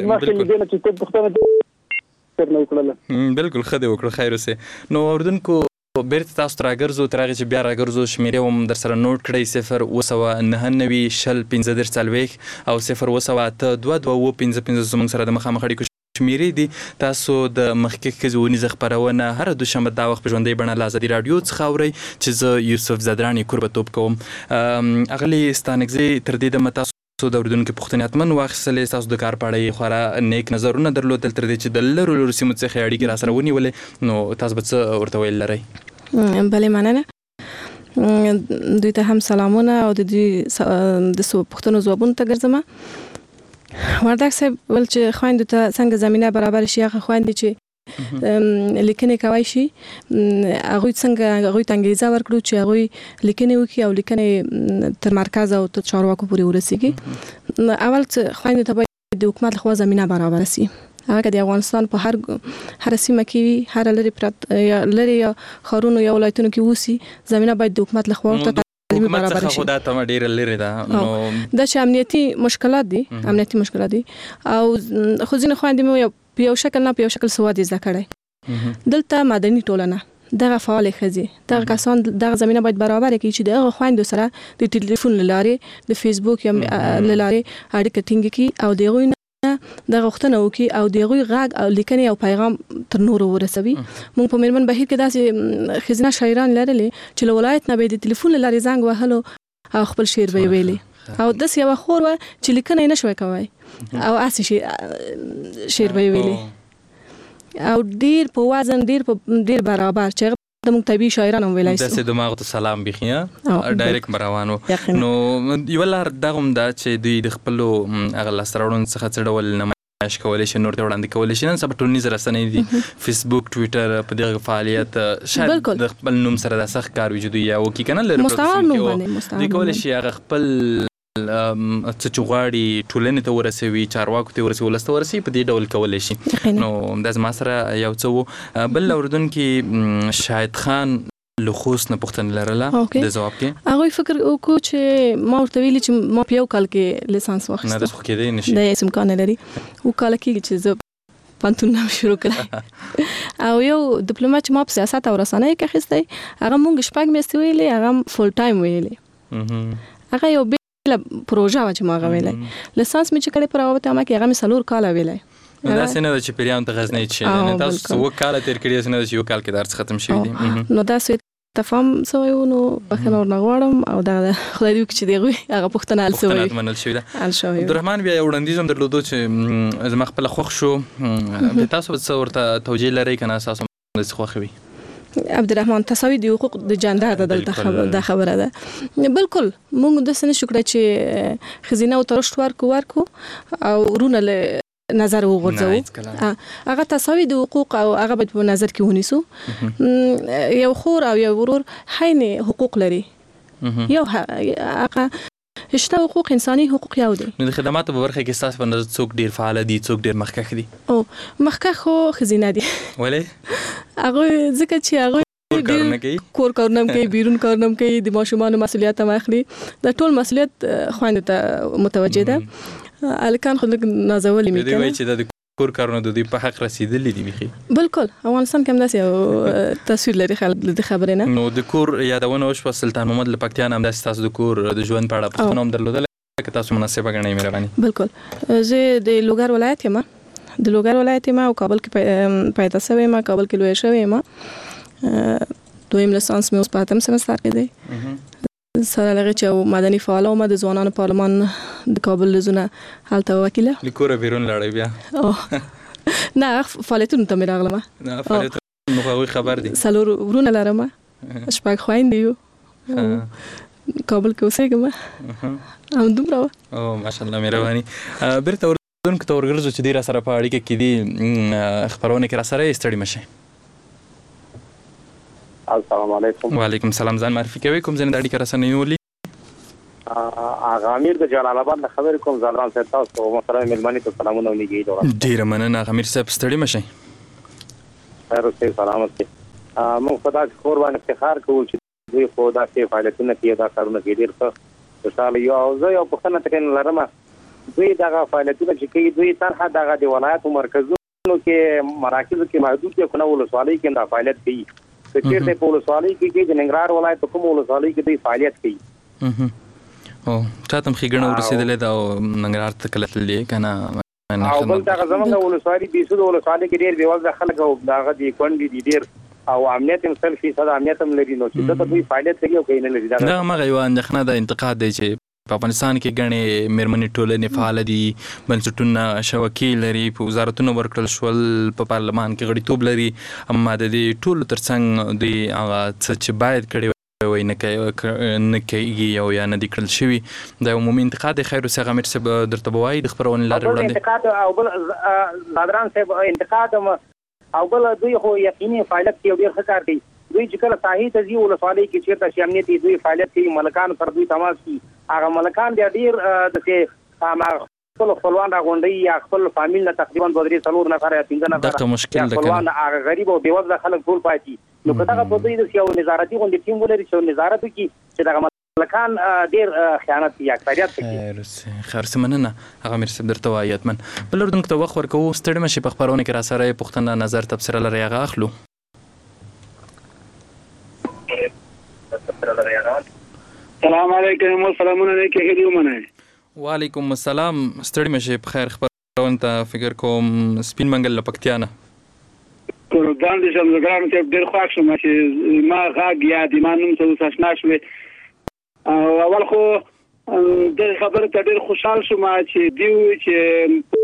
چې بالکل ښه دې وکړو خیر اوسې نو اردنکو بیرته تاسو ته راګرځو تر هغې چې بیا راګرځو شمېرې هم در سره نوټ کړئ صفر اوه سوه نهه نوي شل پنځه دېرش څلوېښت او صفر اوه سوه اته دوه دوه اوه پنځه پنځه زموږ سره د مخامخ اړیکو شمېرې دي تاسو د مخکې ښځې ونیزه خپرونه هره دوشنبه دا وخت په ژوندۍ بڼه له ازادي راډیو څخه اورئ چې زه یوسف زدران یې کوربتوب کوم اغلې ستانکزۍ تر دې دمه تاسو د اردن کې پوښتنې حتمن واخیستلې ستاسو د کار په اړه یې خورا نیک نظرونه درلودل تر دې چې د لرو لرو سیمو څخه اړیکې راسره ونیولې نو تاسو به څه ورته ویل لرئ بلې مننه دوی ته هم سلامونه او د دوی د پوښتنو ځوابونو ته ګرځم وردک صاحب ول چې خويندو ته څنګه زمينه برابر شي هغه خويندې چې لیکنې کوي شي هغه څنګه هغه ته انګریزي ورکړو چې هغه لیکنې وکي او لیکنې تر مرکز او تر چارواکو پورې ورسیږي اول چې خويندو ته د حکومت لخوا زمينه برابر شي هغه د افغانستان په هر هر سیمه کې هر لري پرت یا لري خارونو یا ولایتونو کې وسی زمينه باید د حکومت لخوا ورته حکومت څخه خو دا ته ډیره لري ده نو دا چې امنیتي مشکلات دي امنیتي مشکلات دي او خو ځینې خويندې مو په یو شکل نه په یو شکل سواد زده کړي دلته مدني ټولنه دغه فعال خزي دغه کسان دغه زمينه باید برابر کړي چې دغه خويندو سره د ټلیفون لارې د فیسبوک یا لارې اړیکه ټینګ کړي او دغه د غوښتنه وکي او دغه غږ او لیکنې او پیغام تر نورو ورسوي مونږ په مېرمن بهیر کې داسې خزینه شاعران لرلې چې ولایت نه به د ټلیفون لارې زنګ وهلو او خپل شعر به ویلي او د سیمه خور و چې لیکنه نه شوي کوي او اسی شي شعر به ویلي او ډیر په وزن ډیر په ډیر برابر چې د موږ طبي شاعران هم ویلای شو داسې دماغ ته سلام بخیا ډایرکټ مروانو نو یو لار دغه دا چې دوی د خپل هغه لاسراوړون څخه څه ډول نمایش کولی شي نور ته وړاندې کولی شي نن سبا ټولنیز رسنۍ دي فیسبوک ټویټر په دغه فعالیت شاید د خپل نوم سره د سخت کار وجود یا وکي کنه لري مستعار نوم باندې دوی کولی شي هغه خپل څه چې غواړي ټولنې ته ورسوي چارواکو ته ورسوي ولس ته ورسوي په دې ډول کولی شي نو دا زما سره یو څه بل اردن کې شاهد خان له خوست نه پوښتنه لرله د ځواب کې هغوی فکر وکړو چې ما ورته ویلي چې ما په یو کال کې لیسانس واخیسته نه داسې خو کېدی نه شي دا هېڅ امکان نه لري اووه کاله کېږي چې زه پوهنتون نه شروع کړی او یو ډیپلوما چې ما په سیاست او رسنۍ کې اخیستی هغه مونږ شپږ میاشتې ویلې هغه فول ټایم ویلې هغه یو بېله پروژه وه چې ما هغه ویلی لیسانس مې چې کړی په راوتامه کې هغه مې څلور کاله ویلی نو داسې نه ده چې پیریانو ته غزنی چې تاسو اووه کاله تېر کړي داسې نه ده چې یو کال کې درس ختم شوي دي نو داسې تفاهم سوی و نو بخښنه ورنه غواړم او دغه خدای دې وکړي چې د هغوی هغه پوښتنه حل سوې پوښتنه منل شوې ده حل شوې عبدالرحمن بیا یو وړاندیز هم درلودو چې زما خپله خوښ شو بیا تاسو به څه ورته توجیه لرئ که نه ستاسو همداسې خوښوي عبدالرحمن تساوي د حقوق د جندر ده دلته دا خبره ده بالکل موږ داسې نشو کړی چې ښځینه ته رشد ورکو ورکو او ورونه له نظر وغورځوو هغه تساوي د حقوق او هغه باید په نظر کې ونیسو یو خور او یو ورور حین حقوق لري یو هغه شته حقوق انساني حقوق یو دي نو د خدماتو په برخه کې ستاسو په نظر څوک ډیر فعال دي څوک ډیر مخکښ دي او مخکښ خو ښځینه دي ولې هغه ځکه چې هغه کور کارونه کوي بیرون کارونه کوي د ماشومانو مسؤلیت هم اخلي د ټول مسؤلیت خویندو ته متوجه ده الکان خو لږ نازولې مې دوی وایي چې د کور کارونه د دوی په حق رسیدلي دي بیخي بالکل افغانستان کې هم داسې یو تصویر لري خلک د خبرې نه نو د کور یادونه وشوه سلطان محمد له پکتیا نه همداسې تاسو د کور د ژوند په اړه پوښتنه هم درلودله که تاسو مناسبه ګڼئ مهرباني بالکل زه د لوګر ولایت یم د لوګر ولایت یم او کابل کې پیدا شوی یم کابل کې لوی شوی یم دویم لیسانس مې اوس په اتم سمستر کې دی سره لغه چې مدني فعال او د ځوانانو پارلمان د کابل لزونه هلته وکیله لیکوره بیرون لاړی بیا نه فعالیتونو ته مې راغلم نه فعالیتونو نو هغوی خبر دي څلور ورونه لرم شپږ خویندې یو کابل کې اوسېږم همدومره وه او ماشاءالله مهرباني بیرته اردن کې ته ورګرځو چې دوی راسره په اړیکه کې دي خپرونه کې راسره یې ستړي مه شئ السلام علیکم وعلیکم السلام ځان معرفي کوئ کوم ځای نه د اړیکه رسنۍ ولي اغا امیر د جلال آباد نه خبرې کوم زلران صاحب تاسو محترم مېلمانې ته سلامونه ولېږئ ډېره مننه اغا امیر صاحب ستړي مه شئ خیر اوسئ سلامت دي موږ په داسې کور باندې افتخار کوو چې دوی خو داسې فعالیتونه کوي دا کارونه کوي ډېر ښه خوشحاله یو او زه یو پوښتنه ترې لرم دوی دغه فعالیتونه چې کوي دوی طرحه دغه د ولایتو مرکزونو کې مراکزو کې محدود دي که نه ولسوالۍ کې دا فعالیت کوي که چېرته په ولسوالۍ کې کې د ننګرهار ولایت په کومه ولسوالۍ کې دوی فعالیت کوي او چاته هم ښېګڼه ورسېدلې ده او ننګرهار ته کله تللي که نه او بل دغه زموږ ولسوالي بېسود ولسوالۍ کې ډېر بېوزله خلک او دغه د کونډې دي ډېر او امنیت هم سل فیصد امنیت هم لري نو چې دلته دوی فعالیت کوي او که یې نه لري دا هماغه یوه اندېښنه ده انتقاد دی چې په افغانستان کې ګڼې مېرمنې ټولنې فعاله دي بنسټونه شبکې لري په وزارتونو ورکړل شول په پارلمان کې غړیتوب لري اما د دې ټولو تر څنګ دوی هغه څه چې باید کړی وای نه کېږي او یا نه دي کړل شوي دا یو عمومي انتقاد دی خیر اوسې هغه امیر صاحب درته به وایي د خپرونې لارې وړاندې انتقاد او بل صادران صاحب انتقاد او بل دوی خو یقیني فعالیت کوي او ډېر ښه کار کوي دوی چې کله ساحې ته ځي ولسوالۍ کې چېرته چې امنیت دوی فعالیت کوي ملکانو سره دوی تماس کوي هغه ملکان بیا ډېر داسې خپل خپلوان راغونډوي یا خپل فامیل نه تقریبا دوه درې څلور نفره یا پنځه نفره خپلوان هغه غریب او بېوزله خلک ټول پاتې نو که دغه په دوی داسې یو نظارتي غوندې ټیم ولري چې نظارت وکړي چې دغه ملکان ډېر خیانت کوي اکثریت کوي خیر څه مننه هغه امیر صاحب درته وایي حتما بل اردن ته وخت ورکوو ستړي مه شئ په خپرونه کې راسره یې پوښتنه نظر تبصره لرئ هغه اخلو سلام علیکم و سلامونه نه کې هدي ومنه وعلیکم السلام ستړي مه شئ په خیر خپرونه ته فکر کوم سپین منګل له پکتیا نه قربان دې شم زګرام ته ډېر خوښ شوم چې ما غږ یا د ما نوم څه اوس اشنا شوې او اول خو دغه خبره ته ډېر خوشحال شوم چې دوی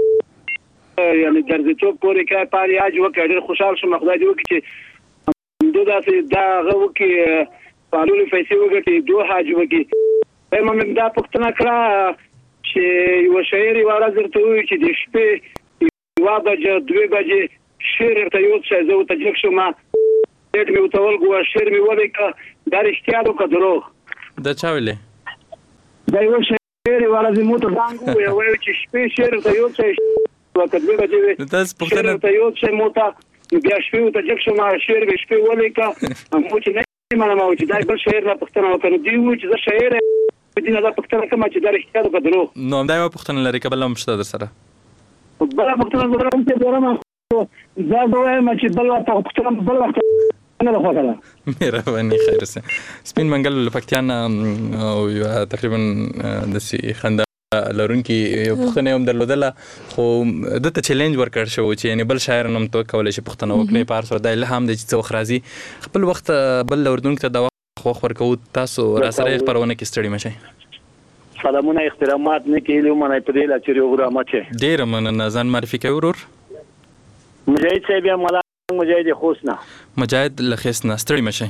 چې یعنې درځېتوب پورې کار پارې اج وکړ ډېر خوشحال شوم خدای دې وکړي چې دوه داسې دا هغه وکړي قانوني پیسې وګټي دوه حاج وکړي هم دا پوښتنه کړه چې یو شاعر یو ورځ ورته وایي چې د شپې یوه بجې دوه بجې شعر ته یو څه زه ورته جګ شوم ډېر مې ورته ولګوه شعر مې ولیکه دا رښتیا ده که دروغ دا چا ویلې دا یو شعر یو ورځ مو ته زنګ ووایه وایي چې شپې شعر ته یو څه که دوه بجې وې شعر ته یو څه مو ته بیا شپې ورته جګ شوم شعر مې شپې ولیکه مو چې نه منم چې دا بل شاعر نه پوښتنه وکړه دوی وایي چې زه شاعر یم دې نه دا پوښتنه کومه چې دا رښتیا ده که دروغ نو همدا یوه پوښتنه لري که بله هم شته در سره بله پوښتنه زه لرم چې لرم دا به وایم چې بل وخت پوښتنه بل وخت نه ده خوښه ده مهرباني خیر اوسه سپین منګل له پکتیا نه او یوه تقریبا داسې خندا لرونکي یو پوښتنه یې هم درلودله خو ده ته چیلنج ورکړ شو چې یعنې بل شاعر هم ته کولی شي پوښتنه وکړې په هر صورت دا الهام دی چې څه وخت راځي خپل وخت بل اورېدونکي ته د وخت وخت ورکوو تاسو راسره یې خپرونه کې ستړي مه شئ سلامونه احترامات نه کې هیلې ومنئ په دې لا چې روغ رحمت شئ ډېره مننه ځان معرفي کوي ورور مجاهد صاحب یم ملنګ مجاهد خوست نه مجاهد له خیست نه ستړي مه شئ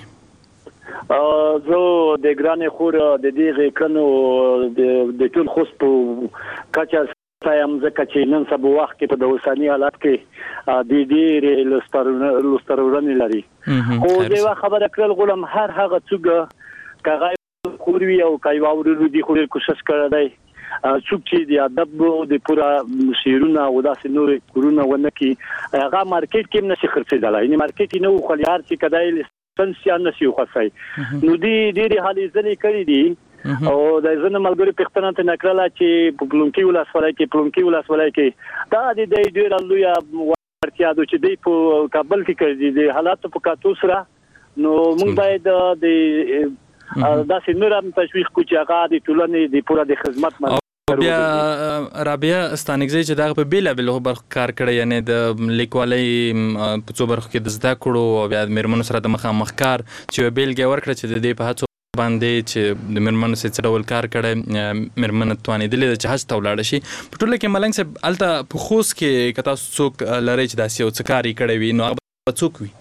زه د ګرانې خور د دې غیکنو د ټول خوست په کچه ستایم ځکه چې نن سبا وخت کې په د اوسني حالت کې د ډېرې لوسترورنې لري خو زه یوه خبره کړل غواړم هر هغه څوک که هغه خور وي او که یوه ورور دي خو ډېر کوشش کړی دی څوک چې د ادب د پوره شعرونه او داسې نورې کورونه ونه کړي هغه مارکیټ کې هم نشي خرڅېدلی یعنې مارکیټ یې نه وخلي هر چې کدی سنسیا نشي وخصای نو دی ډېرې هلې ځلې کړي دي او د ځینو ملګرو پوښتنه ترې کړله چې په پلونکي ولسوالۍ کې پلونکي ولسوالۍ کې دا د دی ډېره لویه وړتیا ده چې دی په کابل کې کړي دي د حالاتو په کتو سره نو موږ باید د داسې نور هم تشویق کړو چې هغه د ټولنې د پوره د خدمت بیا رابعه ستانکزی چې دغه په بیلابیلو برخو کار کړی یعنې د لیکوالۍ په څو برخو کې د زده کړو او بیا د مېرمنو سره د مخامخ کار چې یوه بیلګه ورکړه چې د دې په هڅو باندې چې د مېرمنو سره څه ډول کار کړی مېرمنه توانېدلې ده چې حج ته ولاړه شي په ټوله کې ملنګ صاحب هلته په خوست کې که تاسو څوک لرئ چې داسې یو څه کار یې کړی وي نو هغه به څوک وي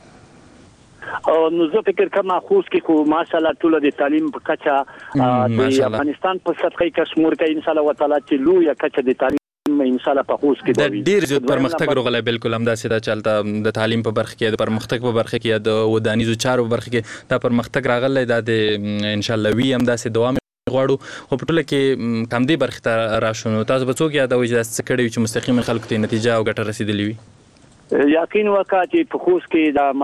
نو زه فکر کوم خوست کې خو ماشاءالله ټول د تعلیم په کچه د افغانستان په سطحي کشمیر کې ان شاء الله تعالی چې لویه کچه د تعلیم ان شاء الله په خوست کې د ډیر زیات پرمختګ راغلی بالکل همداسې دا چلته د تعلیم په برخه کې د پرمختګ په برخه کې د ودانیزو چارو په برخه کې دا پرمختګ راغلی دا د ان شاء الله وی همداسې دوام غواړو خو په ټوله کې کم دې برخې ته راشو نو تاسو به څوک یادوئ چې داسې څه کړي وي چې مستقیما خلکو ته نتیجه او ګټه رسېدلې وي یقین وکړه چې په خوست کې د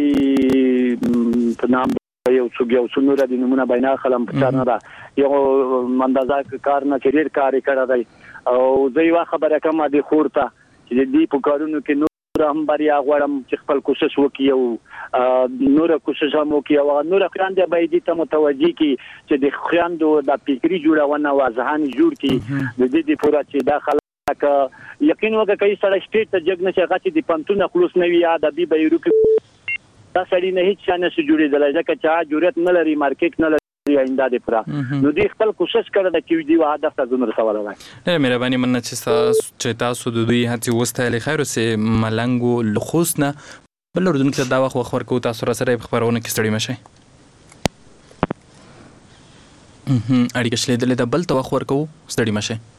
ملالۍ په نام یو څوک یو څو نور د نمونه بینا خلم په چار نه ده یو اندازه کار نه چې ډېر کار یې کړی دی او زه یوه خبره کوم د خور ته چې د دې په کارونو کې نور هم بریا غواړم چې خپل کوشش وکړي او نوره کوشش هم وکړي او هغه نوره خویندې به یې دې ته متوجه کړي چې د خویندو د فکري جوړونه او ذهن جوړ کړي د دې دپاره چې دا خلک یقین وکړه که یې سړی سټیټ ته جګ نه شي هغه چې د پوهنتون نه خلوص نه وي یا ادبي بیرو کې دا سړي نه هېڅ شی نشي جوړېدلی ځکه چې هغه جرأت نه لري مارکیټ نه لري آینده دپاره نو دوی خپل کوشش کړی ده چې دوی هدف ته ځان رسولی دی ډېره مهرباني مننه چې تاسو د دوی هڅې وستایلې خیر اوسې ملنګو له خوست نه بل اردونکي ته دا وخت وخت ورکوو تاسو راسره یې په خپرونه کې ستړي مه شئ اړیکه شلېدلې ده بل ته وخت ورکوو ستړي مه شئ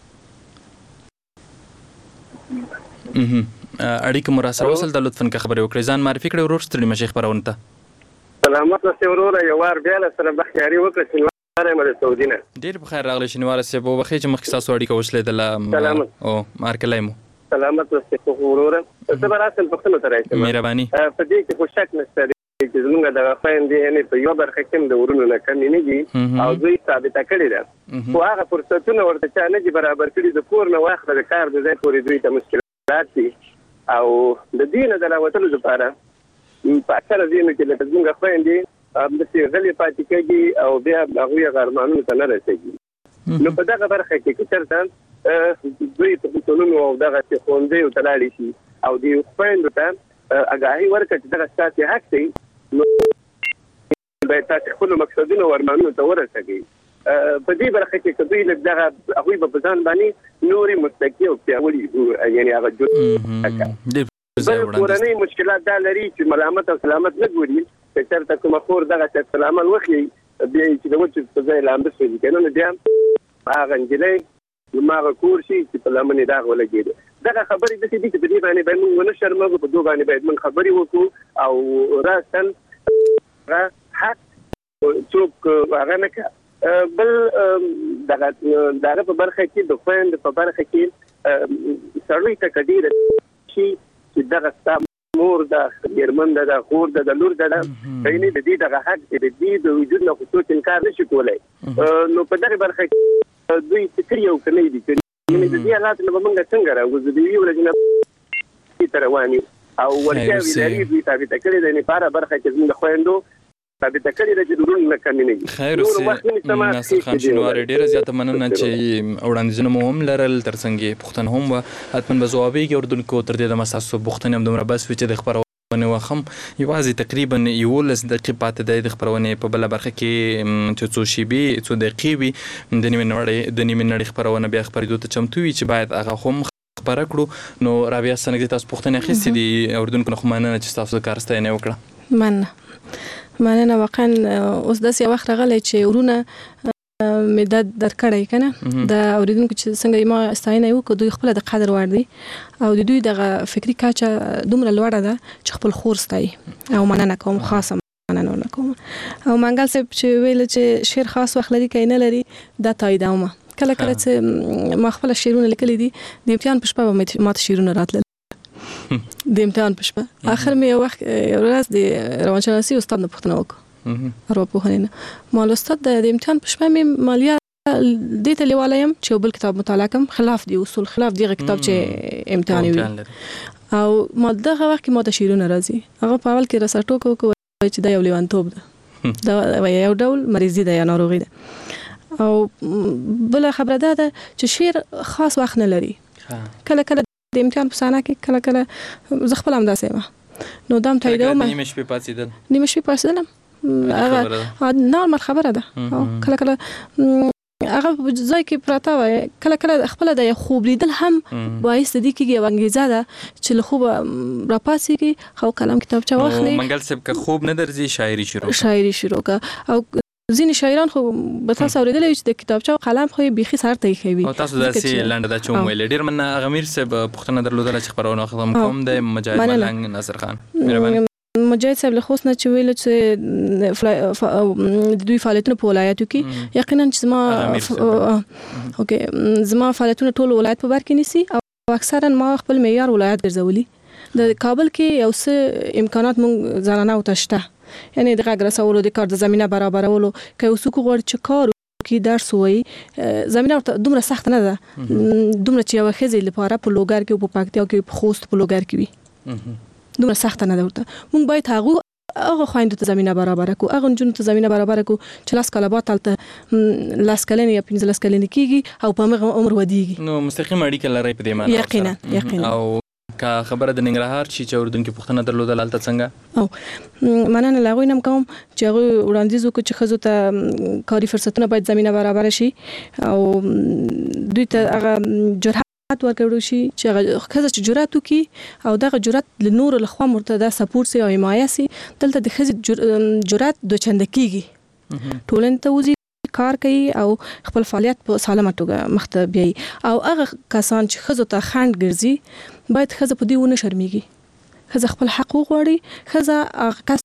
اړیکه مو راسره وصل ده لطفا که خبرې وکړئ ځان معرفي کړئ ورور ستړي مه شئ خپرونه ته سلامت اوسې وروره یو وار بیا له سره بختیاري وکړه شینوار یم د سعودي نه ډېر په خیر راغلی شینواره صاحب وبخئ چې مخکې ستاسو اړیکه وشلېدله سلامت او هرکلی مو سلامت اوسې وروره زه به راسم پوښتنو ته راشم مهرباني په دې کې خو شک نشته دی چې زموږ دغه خویندې یعنې په یوه برخه کې هم د ورونو نه کمې نه دي او دوی ثابته کړې ده خو هغه فرصتونه ورته چا نه دي برابر کړي د کور نه واخله د کار د ځای پورې دوی ته مشکلات دي او د دې نه د راوتلو دپاره په اکثره ځایونو کې لکه زموږ خویندې همداسې غلې پاتې کېږي او بیا هغوی هغه ارمانونو ته نه رسېږي نو په دغه برخه کې که چېرته دوی په پوهنتونونو او دغسې ښوونځیو ته لاړې شي او د خویندو ته اګاهي ورکړه چې دغه ستاسې حق دی نو باید تاسې خپلو مقصدونو او ارمانونو ته ورسوي په دې برخه کې که دوی لږ دغه هغوی به په ځان باندې نورې مستقي او پیاوړي یعنې هغه جوړ کورنۍ مشکلات دا لري چې ملامت او سلامت نه ګوري چې تر کومه خور دغه چې سلامن وخی بیا چې د وچ په ځای لاندې شي کنه بیا هغه انجلې ماغه کور شي چې په لمنې دا ولګید دغه خبرې د دې چې په دې باندې باندې موږ نه شرمو په دوه باندې باید موږ خبرې وکړو او راستن را حق څوک هغه نه بل دغه دغه په برخه کې د خويند په برخه کې سړی ته کډیر شي چې دغه مور د یرمن د خور د لور د بیني د دې دغه حق د دې د وجود نه خصوصي انکار نشي کولای نو په دغه برخه کې دوی فکر یو کوي دي چې د دې حالات نه موږ څنګه راوځو د یو ورځې نه تروانی او ورته ویلي دي تابع کړی د نه لپاره برخه کې موږ خويندو تابع کړی د ضرورت نه کمینه خیر اوسه ناصر خان شینواری ډیره زیاته مننه چې وړاندیزونه مو هم لرل ترڅنګ پښتون هم و حتمن بزوابي کې اردن کو تر دې د مساسو پښتون هم دومره بس چې د خبرونه وخم یوازې تقریبا یو لس دقیقې پاتې د خبرونه په بل برخه کې چې څو شی بي څو دقیقې وي د نیمه نړۍ د نیمه نړۍ خبرونه بیا خبرېدو ته چمتو وي چې باید هغه هم خبره کړو نو رابعه سنګ تاسو پښتنه اخیستې دي اردن کو خو مننه چې تاسو کارستانه وکړه مننه مننه واقعا اوس د سی وخت غلې چې ورونه مدد درکړی کنه د اوریدونکو چې څنګه ما استاینه یو کو دوی خپل د قدر وړ دي او د دوی دغه فکری کاچه دومره لوړه ده چې خپل خور ستای او مننه کوم خاصه مننه کوم او منګل صاحب چې ویل چې شعر خاص وخت لري کینه لري د تاییدومه کله کله چې ما خپل شعرونه لیکلي دي د امتحان په شپه به ما شعرونه راتل د امتحان په شپه اخر مې یو وخت یو ورځ د روانشناسي استاد نه پوښتنه وکړه ارواپوهنه مال استاد د امتحان په شپه مې مالیا دې ته لیوالایم چې بل کتاب مطالعه کوم خلاف دی اصول خلاف دی کتاب چې امتحان وي او ما دغه وخت ما د شیرونه راځي هغه په اول کې رسټو کو چې دا یو لیوانتوب ده دا یو ډول مریضي ده یا ناروغي ده او بل خبره ده چې شیر خاص وخت نه لري کله کله د امتحان په سانه کې کله کله ز خپل هم داسې ما نو دام تاییدو ما نیمه شپه پاتیدل نیمه شپه پاتیدل هغه نورمال خبره ده کله کله هغه ځای کې پراته وای کله کله خپل د خوب لیدل هم باعث دي کې انګیزه ده چې له خوب را پاسېږي خو کلام کتابچه واخلي منګل صاحب که خوب نه درځي شاعري شروع شاعري شروع کا او ځینې شاعران خو به تاسو اوریدل چې د کتابچه او قلم خو بيخي سر ته کوي او تاسو داسې لاندې دا چوم ویل ډیر من غمیر صاحب پښتنه درلودل چې خبرونه ختم کوم د مجاهد ملنګ ناصر خان مهرباني مجاهد صاحب له خوسنه چې ویل چې دوی فعالیتونه په ولایتو کې یقینا چې زما اوکې زما فعالیتونه ټول ولایت په بر کې نيسي او اکثرا ما خپل معیار ولایت ګرځولي د کابل کې یو څه امکانات مونږ ځانانه او تشته یعنی د غږ رسولو د کار د زمينه برابرولو کې اوس کو غوړ چې کار کې درس وای زمينه دومره سخت نه ده دومره چې یو خزي لپاره په لوګر کې په پکتیا کې په خوست په لوګر کې وي دومره سخت نه ده ورته مونږ باید هغه هغه خويندو ته زمينه برابر کو هغه جنونو ته زمينه برابر کو چې لاس کله بات تلته لاس کلنې یا پنځه لاس کلنې کیږي او په هغه عمر ودیږي نو مستقیم اړیکه لري په دې معنی یقینا یقینا او کا خبره د ننګرهار چې اوردونکو پښتنه درلودل الته څنګه او مننه لاغوي نم کوم چې هغه وړاندیز وکړي چې خزو ته کاری فرصتونه باید زمينه برابر شي او دوی ته هغه جرأت ورکړو شي چې هغه خزه چې جرأت وکي او دغه جرأت له نور له خوا مرتدا سپورټ سي او حمایه سي دلته د خزه جرأت د چند کیږي ټولن ته وزي کار کوي او خپل فعالیت په سالمه توګه مخته بیاي او هغه کسان چې خزه ته خند ګرځي باید خزه په دې ونه شرمېږي خزه خپل حق وغواړي خزه هغه کس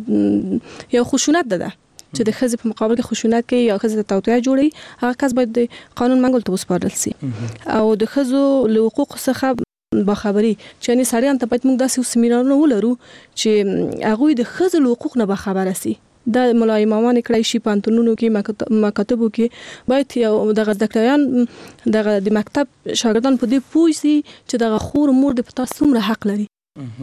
چې یو خشونت ده چې د خزه په مقابل کې خشونت کوي یا خزه توطئه جوړي هغه کس باید د قانون منګول ته وسپارل شي او د خزو له حقوق څخه با خبري چې نه سړیان ته باید موږ داسې سیمینارونه ولرو چې هغه د خزو له حقوق نه با خبره سي د ملای امامان کړای شي پانتونونو کې مکاتبو کې باید یو د غزدکټیان د مکتب شاګردان په دې پوه سي چې د خور مور د پتا څومره حق لري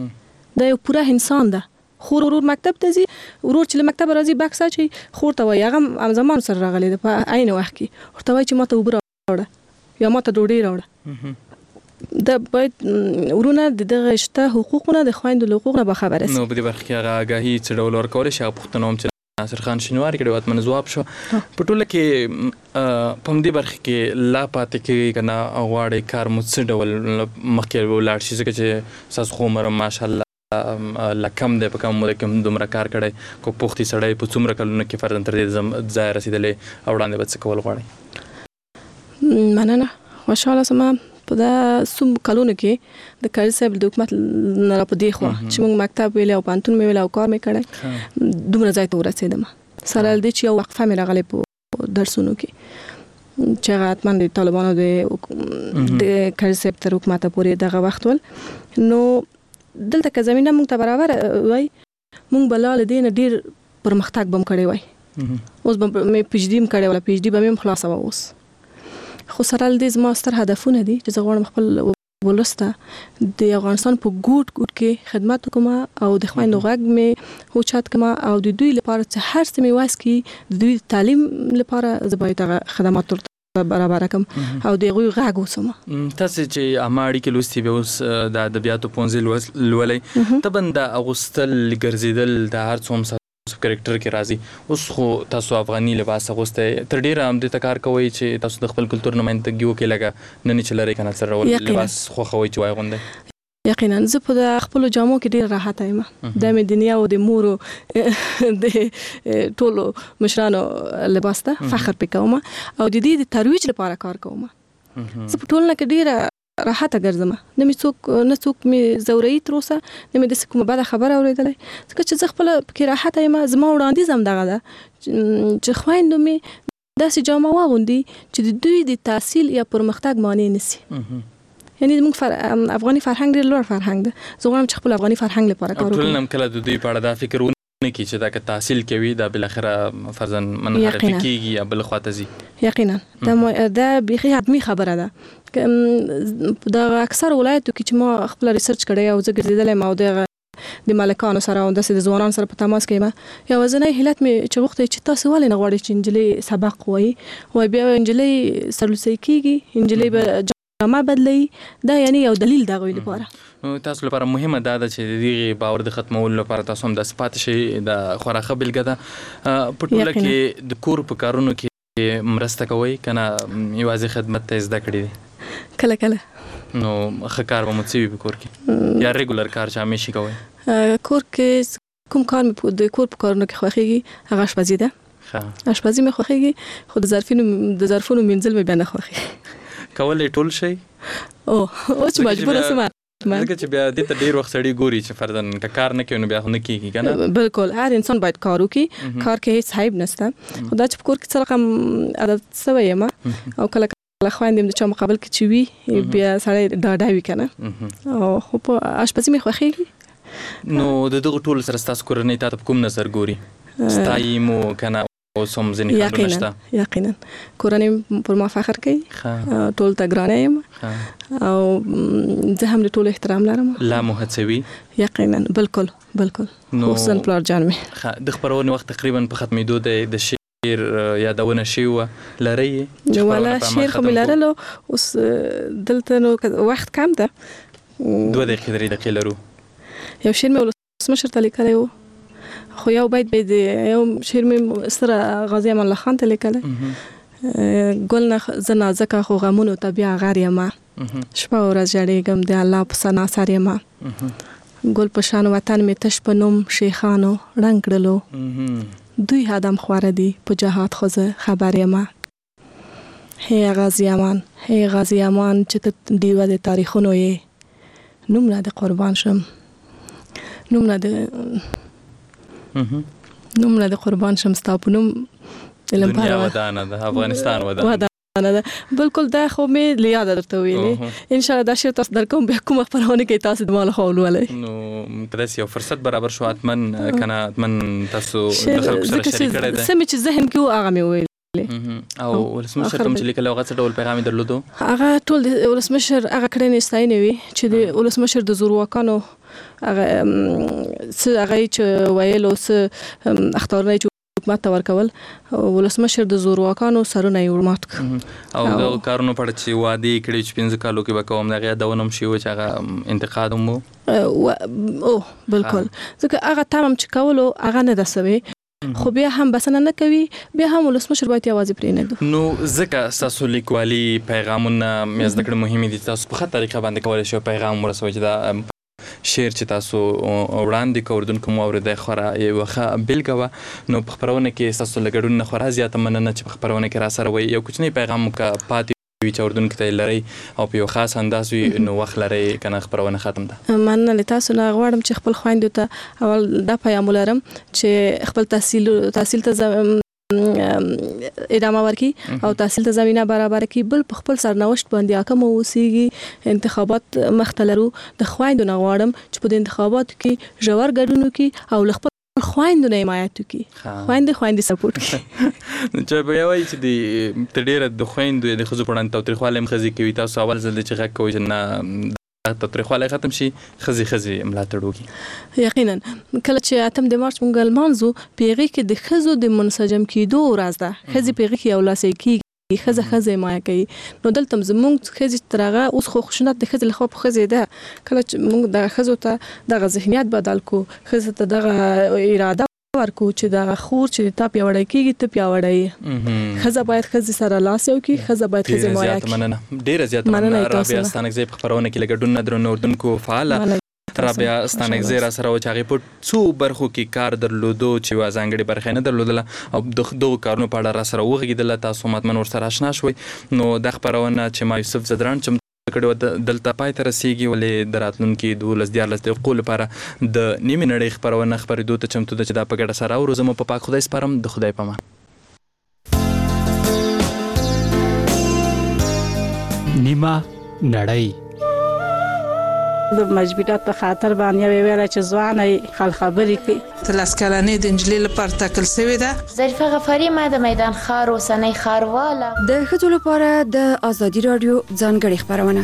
دا یو پوره انسان ده خور ورور مکتب ته ځي ورور چې مکتب راځي بکسا چې خور ته وایي هغه هم زمان سره راغلی د په عین وخت کې ورته وایي چې ماته وبره راوړه یا ماته ډوډۍ راوړه دا باید ورونه دغه شته حقوقونه د خويندو حقوقونه به خبره نو په دې برخه کې هغه غاهي چې ډول ورکول شي پښتنو هم چې ناصر خان شینواری کړي وات من جواب شو په ټوله کې په دې برخه کې لا پاتې کې کنه غواړي کار مو څه ډول مخکې ولاړ شي چې تاسو خو مر ماشاءالله لکم دی په کوم موده کې دومره کار کړی کو پوختي سړی په څومره کلونو کې فرضاً تر دې ځای رسېدلی او وړاندې به څه کول غواړئ؟ مننه. خوشحاله سم په دا څوم کلونو کې د کاري صاحب د حکومت نه را په دې خوا چې موږ مکتب ویلی او پوهنتون مې ویلی او کار مې کړی دومره ځای ته ورسېدم سره له دې چې یو وقفه مې راغلی په درسونو کې چې هغه حتما د طالبانو د کاري صاحب تر حکومته پورې دغه وخت ول. نو دلته که زمینه موږ ته برابر وای موږ به لا له دې نه ډېر پرمختګ به م کړی وای. اوس به مې پی ایچ ډي م کړی وله، پی ایچ ډي به مې هم خلاصه وه اوس. خو سره له دې زما ستر هدفونه دي چې زه غواړم خپل ولس ته د افغانستان په ګوټ ګوټ کې خدمت وکړم او د خویندو غږ مې اوچت کړم او د دوی لپاره چې هر څه مې وس کړي د دوی تعلیم لپاره زه باید هغه خدمات ورته برابر کړم او د هغوی غږ اوسم. تاسې چې عامه اړیکې لوستي بیا اوس د ادبیاتو پوهنځي لولئ طبعا د اغوستل ګرځېدل د هر څه هم کرکټر کې راځي. اوس خو تاسو افغاني لباس اغوستی تر ډېره همدې ته کار کوئ چې تاسو د خپل کلتور نمایندګي وکړئ لکه نن چې لرئ که نه سره لباس خوښوئ چې واغوندئ؟ یقینا زه په د خپلو جامو کې ډېره راحته یم. دا مې د نیا او د مورو د ټولو مشرانو لباس ته فخر پې کوم او د دې د ترویج لپاره کار کوم. زه په ټولنه کې ډېره راحته ګرځم، نه مې څوک نه څوک مې زوروي تر اوسه، نه مې داسې کومه بده خبره اورېدلی ځکه چې زه خپله پکې راحته یم. زما وړاندیز هم دغه ده چې خویندو مې داسې جامه واغوندي چې د دوی د تحصیل یا پرمختګ مانع نشي. یعنی زموږ فر... افغاني فرهنګ ډېر لوړ فرهنګ ده. زه غواړم چې خپل افغاني فرهنګ لپاره کار وکړم. ټولنه هم کله د دوی په اړه دا فکر ونه کړي چې دا که تحصیل کوي دا بالاخره فرضاً منحرف کېږي یا بل خواته ځي. یقینا دا دا بیخي حتمي خبره ده. د اکثر ولایتو کې چې ما خپل ریسرچ کړی او زه ګرځېدلی یم او د د مالکانو سره او داسې د ځوانانو سره په تماس کې یم، یوازینی علت مې چې غوښتی چې تاسو ولې نه غواړئ چې نجلۍ سبق ووایي وایي بیا نجلۍ سرلوڅۍ کېږي، نجلۍ به جامه بدلوي. دا یعنی یو دلیل د هغوی لپاره. نو تاسو لپاره مهمه دا ده چې د دې باور د ختمولو لپاره تاسو هم داسې پاتې شئ. د خورا ښه بېلګه ده په ټوله کې د کور په کارونو کې مرسته کوئ که نه یوازې خدمت ته زده کړي دي؟ کله کله. نو ښه کار به مو څه وي په کور کې یا ریګولر کار چې همیشې کوئ؟ کور کې کوم کار مې د کور په کارونو کې خوښېږي هغه اشپزي ده. اشپزي مې خوښېږي خو د ظرفونو د ظرفونو مینځل مې بیا نه خوښېږي. کولی ټول شئ؟ او اوس مجبوره سم ځکه چې بیا دې ته ډېر وخت سړي ګوري چې فرضاً که کار نه کوي نو بیا خو نه کېږي که نه؟ بلکل هر انسان باید کار وکړي. کار کې هیڅ عیب نشته. خو دا چې په کور کې څه رقم عادت شوی یم او کله کله خویندې م د چا مقابل کې چې وي بیا سړی ډاډه وي که نه. او خو په اشپزي مې خوښېږي. نو د دغو ټولو سره ستاسو کورنۍ تا ته په کوم نظر ګوري؟ ستایي مو که نه اوس هم ځینې خنډونه شته؟ یقینا کورنۍ پر ما فخر کوي، ټولو ته ګرانه یم او زه هم د ټولو احترام لرم. لا مو هڅوي؟ یقینا بلکل بلکل خصوصا پلار جان مې. د خپرونې وخت تقریبا په ختمېدو دی. د شعر یادونه شوې وه لرئ یې؟ ولا شعر خو مې لرلو، اوس دلته نو وخت کم ده. دوه دقیقې درې دقیقې لرو. یو شعر مې ولسمشر ته لیکلی و خو یو بیت به د یو شعر مې سره غازي امان الله خان ته لیکلی. ګل نه زه نازکه خو غمونو ته بیا غر یمه، شپه ورځ ژړېږم د الله په ثنا سر یمه، ګل په شان وطن مې تش په نوم شیخانو ړنګ کړلو، دوی آدم خواره دي په جهاد خو زه خبر یمه. هی غازي امان هی غازي امان چې ته ډیوه د تاریخونو یې، نوم نه د قربان شم نوم نه د نوم نه د قربان شم ستا په نوم. دنیا ودانه ده، افغانستان ودانه ده. بلکل دا خو مې له یاده درته ویلې. انشاءالله دا شعر تاسو درکوم بیا کومه خپرونه کې تاسو د ما له خوا ولولئ. نو که داسې یو فرصت برابر شو حتما که نه حتما تاسو د خلکو سره شریک کړی دی؟ څه مې چې ذهن کې و هغه مې وویلې. او ولسمشر ته هم چې لیکلی هغه څه ډول پیغام یې درلودو؟ هغه ټول د ولسمشر هغه کړنې ستاینې وي چې د ولسمشر د زورواکانو هغه څه هغه یې چې ویل او څه اخطارونه یې چې حکومت ته ورکول، ولسمشر د زورواکانو سرونه یې ورمات کړ. او دغو کارونو په اړه چې وعدې یې کړې چې پنځه کالو کې به کوم، د هغې یادونه هم شوې چې هغه انتقاد هم و؟ او بلکل ځکه هغه تمام چې کولو هغه نه ده سوې، خو بیا هم بسنه نه کوي، بیا هم ولسمشر باید یوازې پرېنږدو. نو ځکه ستاسو لیکوالي پیغامونه یا زده کړې مهمې دي، تاسو په ښه طریقه باندې کولی شئ پیغام ورسوئ چې دا شعر چې تاسو وړاندې کوئ اردوونکو مو اورېدی خورا یوه ښه بېلګه وه. نو په خپرونه کې ستاسو له ګډون نه خورا زیاته مننه چې په خپرونه کې را سره وئ. یو کوچنی پیغام مو که پاتې وي چې اردوونکو ته یې لرئ او په یو خاص انداز وي نو وخت لرئ که نه خپرونه ختم ده. مننه له تاسو نه غواړم چې خپل خویندو ته اول دا پیغام ولرم چې خپل تحصیل تحصیل ته ادامه ورکړي او تحصیل ته زمینه برابر کړي. بل په خپل سرنوشت باندې حاکم اوسېږي. انتخابات مخته لرو. د خویندو نه غواړم چې په دې انتخاباتو کې ژور ګډون وکړي او له خپل خویندو نه حمایت وکړي. خویندې خویندې سپورټ کړي. چې بیا وایي چې د ته ډېره د خویندو د ښځو په وړاندې تاوتریخوالی هم ښځې کوي. تاسو اول ځل دی چې غږ کوئ چې نه تاوتریخوالی ختم شي ښځې ښځې ملاتړ وکړي. یقینا کله چې اتم د مارچ مونږ لمانځو په هغې کې د ښځو د منسجم کېدو ورځ ده. ښځې په هغې کې یولاسی کېږي. ښځه ښځه حمایه کوي. نو دلته زموږ ښځې تر هغه اوس خو خشونت د ښځې لخوا په ښځې ده. کله چې موږ د ښځو ته دغه ذهنیت بدل کو ښځې ته دغه اراده ورکو چې دغه خور چې تا پیاوړی کېږي ته پیاوړی یې. ښځه باید ښځې سره لاس یو کړي. ښځه باید ښځې حمایه کړي. مننه ډېره زیاته مننه رابعه ستانکزی په خپرونه کې له ګډون نه درنو اردوونکو فعاله رابعه ستانکزی را سره و چې هغې په څو برخو کې کار درلودو چې یوه ځانګړې برخه یې نه درلودله او د دغو کارونو په اړه را سره وغږېدله. تاسو مطمئن ورسره اشنا شوئ. نو دا خپرونه چې ما یوسف زدران چمتو کړې وه دلته پای ته رسېږي. ولې د راتلونکي دولس دیارلس دقیقو لپاره د نیمې نړۍ خپرونه خپرېدو ته چمتو ده چې دا په ګډه سره اورو. زه مو په پاک خدای سپارم. د خدای په امان. نیمه نړۍ د مجبورات په خاطر باندې ویل چې ځوانه خل خبرې کوي. تلاس کلنې د انجلۍ لپاره ټاکل شوې ده. ظریفه غفاری ما د میدان ښار اوسنۍ ښارواله. د ښځو لپاره د ازادي راډیو ځانګړې خپرونه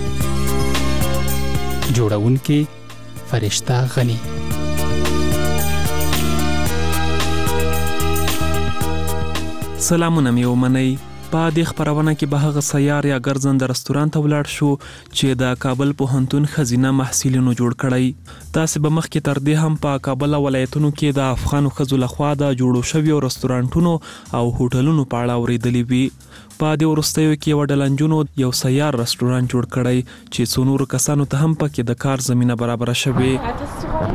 جوړونکې فرشته غني. سلامونه مې ومنئ. په دې خپرونه کې به هغه سیار یا ګرځنده رستورانت ته ولاړ شو چې د کابل پوهنتون ښځینه محصلینو جوړ کړی. تاسې به مخکې تر دې هم په کابل ولایتونو کې د افغانو ښځو لخوا د جوړو شویو رستورانټونو او هوټلونو په اړه اورېدلي وي. په دې وروستیو کې یوه ډله نجونو یو سیار رستورانت جوړ کړی چې څو نورو کسانو ته هم پکې د کار زمینه برابره شوې.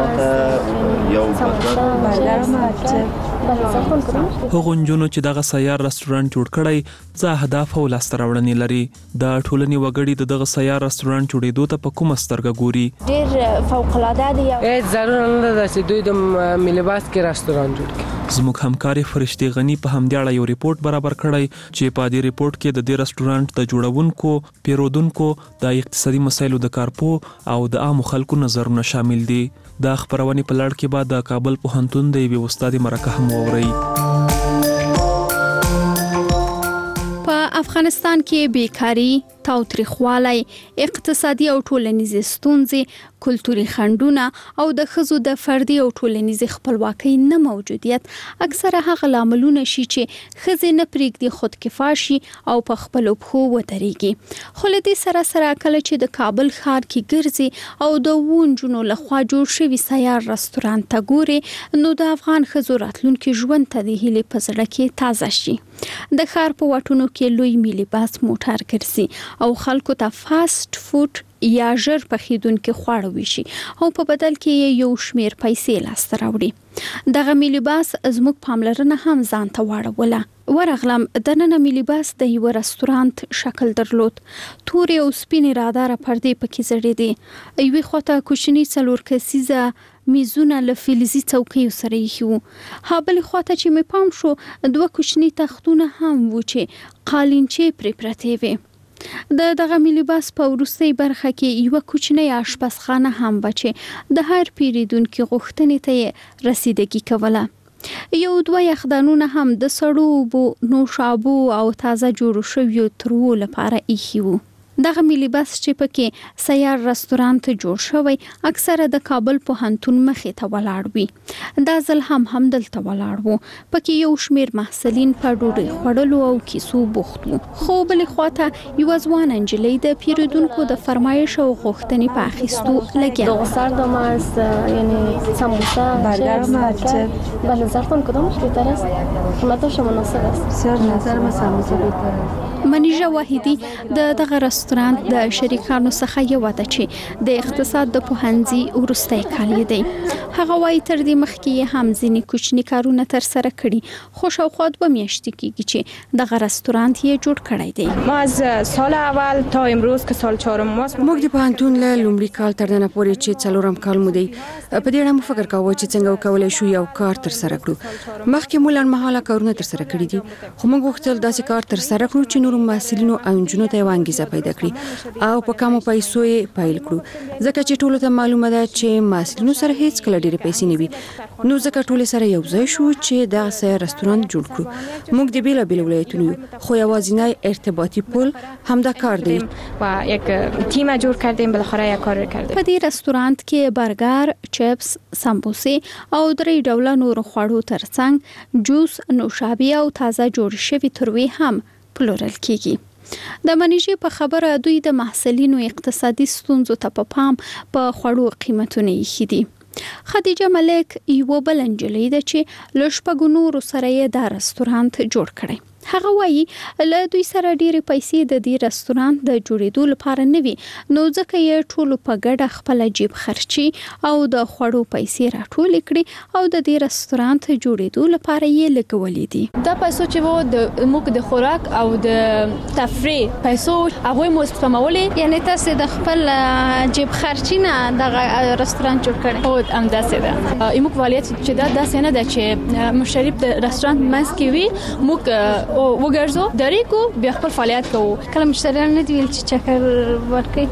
هغو نجونو چې دغه سیار رستورانت جوړ کړی څه اهداف او لاسته راوړنې لري. د ټولنې وګړي د دغه سیار رستورانت جوړېدو ته په کومه سترګه ګوري؟ ډېر فوق العاده دی. هیڅ ضرور نه ده چې دوی د ملیباس کې رستورانت جوړ کړي. زموږ همکارې فرشتې غني په همدې اړه یو ریپورت برابر کړی چې په دې ریپورت کې د دې رستورانت د جوړونکو، پیرودونکو، د اقتصادي مسایلو د کارپو او د عامو خلکو نظرونه شامل دي. د خپرونې په لړ کې به د کابل پوهنتون د یوې استادې مرکه هم واورئ. په افغانستان کې بیکاری، تاوتریخوالی، اقتصادي او ټولنیزې ستونزې، کلتوري خنډونه او د ښځو د فردي او ټولنیزې خپلواکۍ نه موجودیت اکثره هغه لاملونه شي چې ښځې نه پرېږدي خودکفا شي او په خپلو پښو ودرېږي. خو له دې سره سره کله چې د کابل ښار کې ګرځي او د اوو نجونو لخوا جوړ شوي سیار رستورانت ته ګوري نو د افغان ښځو راتلونکي ژوند ته د هیلې په زړه کې تازه شي. د ښار په واټونو کې لوی ملي باس موټر ګرځي او خلکو ته فاست فود یا ژر پخېدونکي خواړه ویشي او په بدل کې یو شمیر پیسې لاسته راوړي. دغه ملي باس زموږ پاملرنه هم ځان ته واړوله. ورغلم دننه ملي باس د یو رستورانت شکل درلود. تورې او سپینې راداره پردې پکې زړېدې. یوې خواته کوچني څلور کسیزه میزونه له فلزي څوکیو سره ایښي وو. ها بلې خواته چې مې پام شو دوه کوچني تختونه هم وو چې قالینچې پرې پرتې وې. د دغه ملي باس په وروستۍ برخه کې یوه کوچنۍ آشپزخانه هم وه چې د هر پیرودونکي غوښتنې ته یې رسیدګي کوله. یو دوه یخدانونه هم د سړو اوبو، نوشابو او تازه جوړو شویو تروو لپاره ایښي وو. دغه ملي باس چې پکې سیار رستورانت جوړ شوی اکثره د کابل پوهنتون مخې ته ولاړ وي. دا ځل هم همدلته ولاړ وو. پکې یو شمیر محصلین په ډوډۍ خوړلو او کیسو بوخت وو. خو بلې خواته یوه ځوانه نجلۍ د پیرودونکو د فرمایش او غوښتنې په اخیستو لګیا دوغ سردم است، یعنی سموسه، چپس. به نظرتون کدامش بهتر است؟ قیمتش مناسب است؟ بسیار نظر من سموسه بهتر است. منیژه واحدی د دغه رستورانت د شریکانو څخه یو ده چې د اقتصاد د پوهنځي وروستی کال دی. هغه وايي تر دې مخکې هم ځینې کوچني کارونه تر سره کړي خو شاوخوا دوه میاشتې کېږي چې دغه رستورانت یې جوړ کړی دی. ما از سال اول تا امروز که سال چهارم ماست موږ د پوهنتون له لومړي کال تر ننه پورې چې څلورم کال مو دی په دې اړه مو فکر کاوه چې څنګه وکولای شو یو کار تر سره کړو. مخکې مو لنډمهاله کارونه تر سره کړي دي خو موږ غوښتل داسې کار تر سره کړو چې نورو محصلینو او نجونو ته یو انګیزه پیدا کړي او په کمو پیسو یې پیل کړو ځکه چې ټولو ته معلومه ده چې محصلینو سره هیڅ کله ډېرې پیسې نه وي نو ځکه ټول سره یو ځای شو چې دغه رستورانت جوړ کړو. موږ د بیلابیلو ولایتونو یو خو یوازینی ارتباطي پل همدا کار دی و یک تیم جوړ کردیم بالاخره یک کار کردیم. په دې رستورانت کې برګر، چپس، سمبوسې او درې ډوله نور خوړو ترڅنګ جوس، نوشابې او تازه جوړ شوي تروي هم پلورل کیږي. د منیژې په خبره دوی د محصلینو اقتصادي ستونزو ته په پام په خوړو قیمتونه یې دي. خدیجه ملک یو بل نجلۍ ده چې له شپږو نورو سره یې دا رستورانت جوړ کړی. هغه وایي له دوی سره ډېرې پیسې د دې رستورانت د جوړېدو لپاره نه وي نو ځکه یې ټولو په ګډه خپله جیب خرچي او د خوړو پیسې راټولې کړي او د دې رستورانت جوړېدو لپاره یې لګولې دي. دا پیسو چې وو د موږ د خوراک او د تفریح پیسو هغوی مو سپمولې. یعنی تاسو د خپل جیب خرچي نه دغه رستورانت جوړ کړی؟ هو همداسې ده. موږ فعالیت چې دا داسې نه ده چې مشتری د رستورانت منځ کې وي موږ او وګرځو درې کو بیا خپل فعالیت کوو. کله مشتریان نه دی ویل چې چکر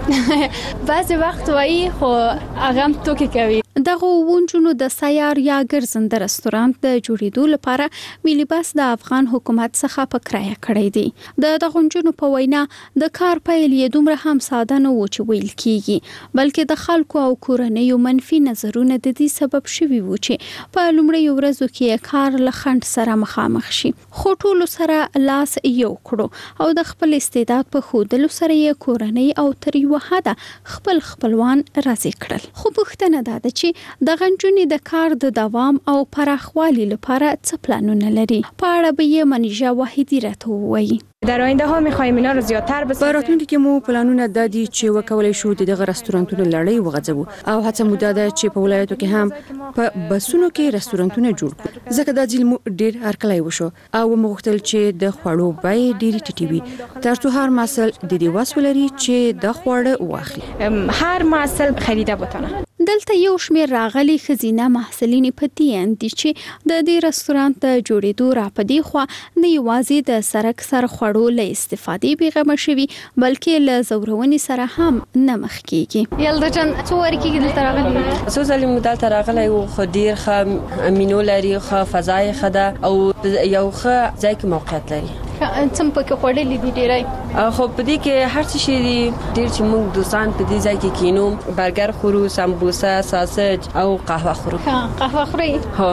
ورکړي؟ بعضې وخت وایي خو هغه هم ټوکې کوي. دغه وونجونو د سیار یا ګرځنده رستورانت د جوړېدو لپاره ملي بس د افغان حکومت څخه په کرایه کړی دی. د دغه وونجونو په وینا د کار پیل یې دومره هم ساده نه و چې ویل کیږي بلکې د خلکو او کورنیو منفي نظرونه د دې سبب شوي وو چې په لومړیو ورځو کې کار له خنډ سره مخامخ شي. خو ټولو سره لاس یو کړو او د خپل استعداد په ښودلو سره یې کورنۍ او تر یوه حده خپل خپلوان راضي کړل. خو پوښتنه دا ده چې د غنجونې د کار د دوام او پراخوالي لپاره څه پلانونه لري؟ په اړه به یې منیژه واحدی راته ووایي. در آینده ها می‌خوایم اینا رو زیاتر بسازیم. په راتلونکي کې مو پلانونه د دې چې وکولای شو دغه رستورانتونه لړۍ وغځوو او هڅه مو ده چې په ولایتو کې هم په بسونو کې رستورانتونه جوړ کړو ځکه دا ځل مو ډیر هرکلی وشو او موږ غوښتل چې د خوړو بیې ډېرې ټیټې وي ترڅو هر محصل د دې وس ولري چې د خوړه واخلي. هر محصل خریده بتونه. دلته یو شمېر راغلي ښځینه محصلینې په دې اند دي چې د دې رستورانت د جوړېدو را په دې خوا نه یوازې د سرک سر خوړو له استفادې بېغمه شوي بلکې له ځورونې سره هم نه مخ کېږي. یلدا جان څو وارې کېږي دلته راغلي؟ څو ځلې مو دلته راغلی وو خو ډېر ښه مینو لري، ښه فضا یې ښه ده او یو ښه ځای کې موقعیت لري. څه پکې خوړلي دي ډېری؟ خو په دې کې هر څه شي دي ډېر چې موږ دوستان په دې ځای کې کینو برګر خورو، سمبوسه، ساسج او قهوه خورو. قهوه خورئ؟ هو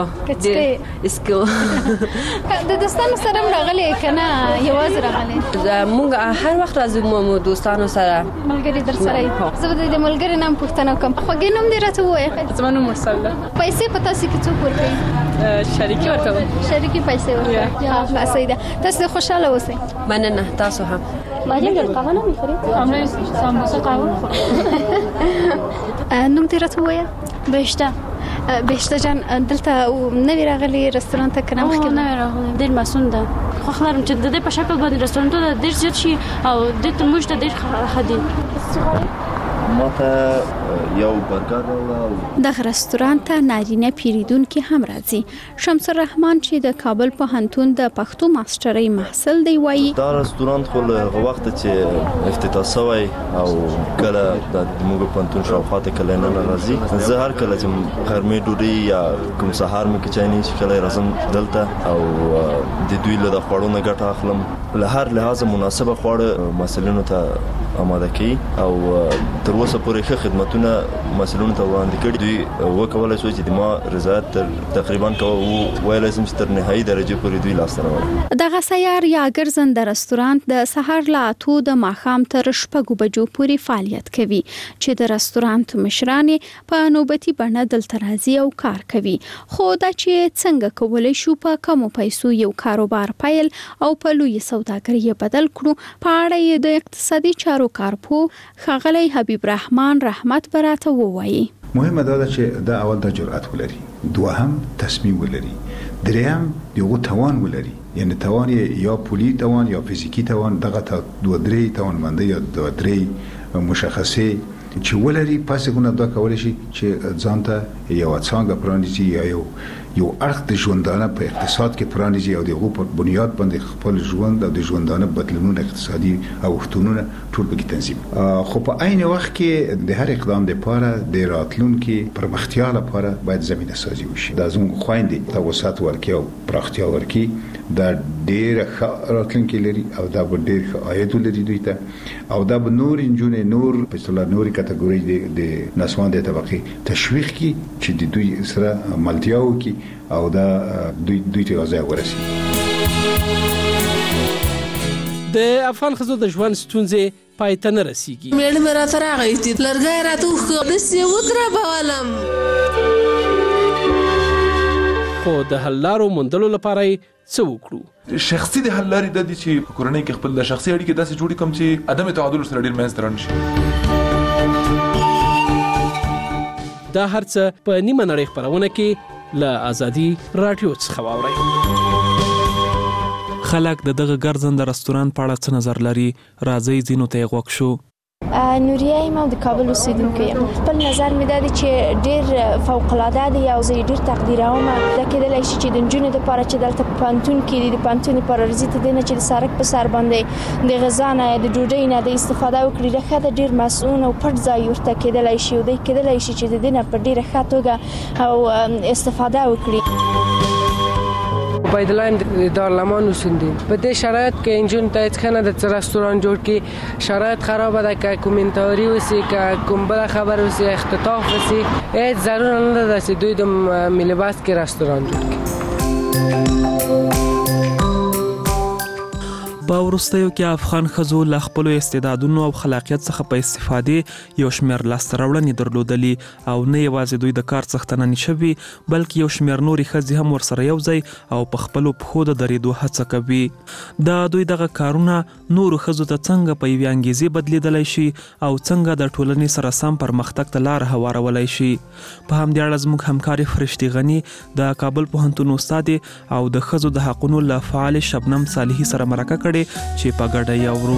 ډېر اسکو. د دوستانو سره هم راغلي که نه یوازې راغلي؟ موږ هر وخت راځو مو دوستانو سره. ملګري در سره یې؟ زه به د ملګري نام پوښتنه وکړم. خوږې نوم دې راته ووایه. زما نوم مرسل ده. پیسې په تاسو کې څوک ورکوي؟ شریکي ورکوم. شریکي پیسې ورکوي. صحیح ده. تاسو خوشاله اوسئ. مننه. تاسو هم. مریم جان قهوه نه می‌خورید؟ امروز سمبوسه قهوه خورم. نوم دې راته ووایه. بهشته. بهشته جان دلته نوی راغلي رستورانت ته که نه مخکې؟ نوی راغلي. ډېر مسؤل ده. خوښ لرم چې د دې په شکل باندې رستورانتونه ډېر زیات شي او دې ته موږ ته ډېر ښه دي. ما ته یو برګر راوړه. دغه رستورانت ته نارینه پیریدونکي هم راځي. شمس الرحمن چې د کابل پوهنتون د پښتو ماسترۍ محصل دی وایي دا رستورانت خو له وخت چې افتتاح شوی او کله د موږ پوهنتون شاوخوا ته کله نه راځي زه هر کله چې غرمې ډوډۍ یا کوم سهار مې کې چای نه شي کله راځم دلته او د دوی له خوړو نه ګټه اخلم. له هر لحاظ مناسبه خواړه مسلمانانو ته آماده کوي او تر اوسه پورې ښه خدمتونه مسلونو ته وړاندې کړي. دوی وکولای شو چې د ما رضایت تقریبا کوو ویلای شم چې تر نهایي درجې پورې دوی لاسته راوړي. دغه سیار یا ګرځنده رستورانت د سهار له اتو د ماښام تر شپږو بجو پورې فعالیت کوي چې د رستورانت مشرانې په نوبتي بڼه دلته راځي او کار کوي. خو دا چې څنګه کولای شو په کمو پیسو یو کاروبار پیل او په لوی سوداګري بدل کړو، په اړه یې د اقتصادي چارو کارپو ښاغلی حبیب رحمان رحمت براته ووایي. مهمه دا ده چې دا اول د جرأت ولري، دوهم تصمیم ولري، دریم یو توان ولري، یعنی توان یا پولی توان یا فیزیکی توان، دغه تا دو درې توانمندۍ یا دو درې مشخصه چې ولري، پس ګونه دا کولای شي چې ځان ته یو څنګه پرانیزي یا یو یو اړخ د ژوندانه په اقتصاد کې پرانیزي او د غو په بنیاد باندې خپل ژوند او د ژوندانه بدلونونه اقتصادي او وختونه ټول به تنظیم. خو په عین وخت کې د هر اقدام لپاره د راتلونکو پرمختیا لپاره باید زمينه سازي وشي. د زموږ خويندې د وسات ورکي او پراختیا ورکي دا ډېر ښه راتلونکي لري او دا به ډېر ښه عاید لري دوی ته، او دا به نور انجونې نور په اصطلاح نوري کټګوري د نسوان د طبقه تشویق کی چې د دوی سره ملتیا وکي او دا دوی دوی ته غزا ورسي. د افغان ښځو د ژوند ستونزې پای ته نه رسیږي. میړه مې راته راغی چې لرګی راته وښکه داسې ودربولم، خو د حل لارو موندلو لپاره یې څه وکړو؟ شخصي د حل لارې د دې چې په کورنۍ کې خپل د شخصي اړیکې داسې جوړې کړم چې عدم تعادل سره ډېر منځته رانشي. دا هرڅه په نیمه نړۍ خپرونه کې له ازادي راډیو څخه واورئ. خلک د دغه ګرځنده رستورانت په اړه څه نظر لري؟ راځي ځینو ته یې غوږ شو. نوریه یم او د کابل اوسیدونکې یم. خپل نظر مې دا دی چې ډېر فوق العاده دی او زه یې ډېر تقدیروم. دا کېدلی شي چې د نجونو دپاره چې دلته په پوهنتون کې دي د پوهنتون دپاره راځي ته دی نه چې د سړک په سر باندې د غذا نه د ډوډۍ نه د استفاده وکړي. ډېر ښه ده، ډېر مسؤون او پټ ځای ورته کېدلی شي او دی کېدلی شي چې د دې نه په ډېره ښه توګه او استفاده وکړي. عبیدالله یم د دارالامان اوسیدونکی. په دې شرایط کې انجون ته هیڅ ښه نه ده چې رستوران جوړ کړي. شرایط خرابه ده، که کومنتاري وسي که کوم بله خبر وسي اختطاف وسي، هیڅ ضرور نه ده چې دوی د ملي بس کې رستوران جوړ کړي. په وروستیو کې افغان ښځو له خپلو استعدادونو او خلاقیت څخه په استفادې یو شمېر لاسته راوړنې درلودلې او نه یوازې دوی د کار څښتنانې شوي بلکې یو شمېر نورې ښځې هم ورسره یو ځای او په خپلو پښو د درېدو هڅه کوي. دا دوی دغه کارونه نورو ښځو ته څنګه په یوې انګیزې بدلیدلی شي او څنګه د ټولنې سره سم پرمختګ ته لار هوارولی شي. په همدې اړه زموږ همکارې فرشتي غني د کابل پوهنتون استادې او د ښځو د حقونو له فعال شبنم صالحي سره مرکه کړې چې په ګډه یې اورو.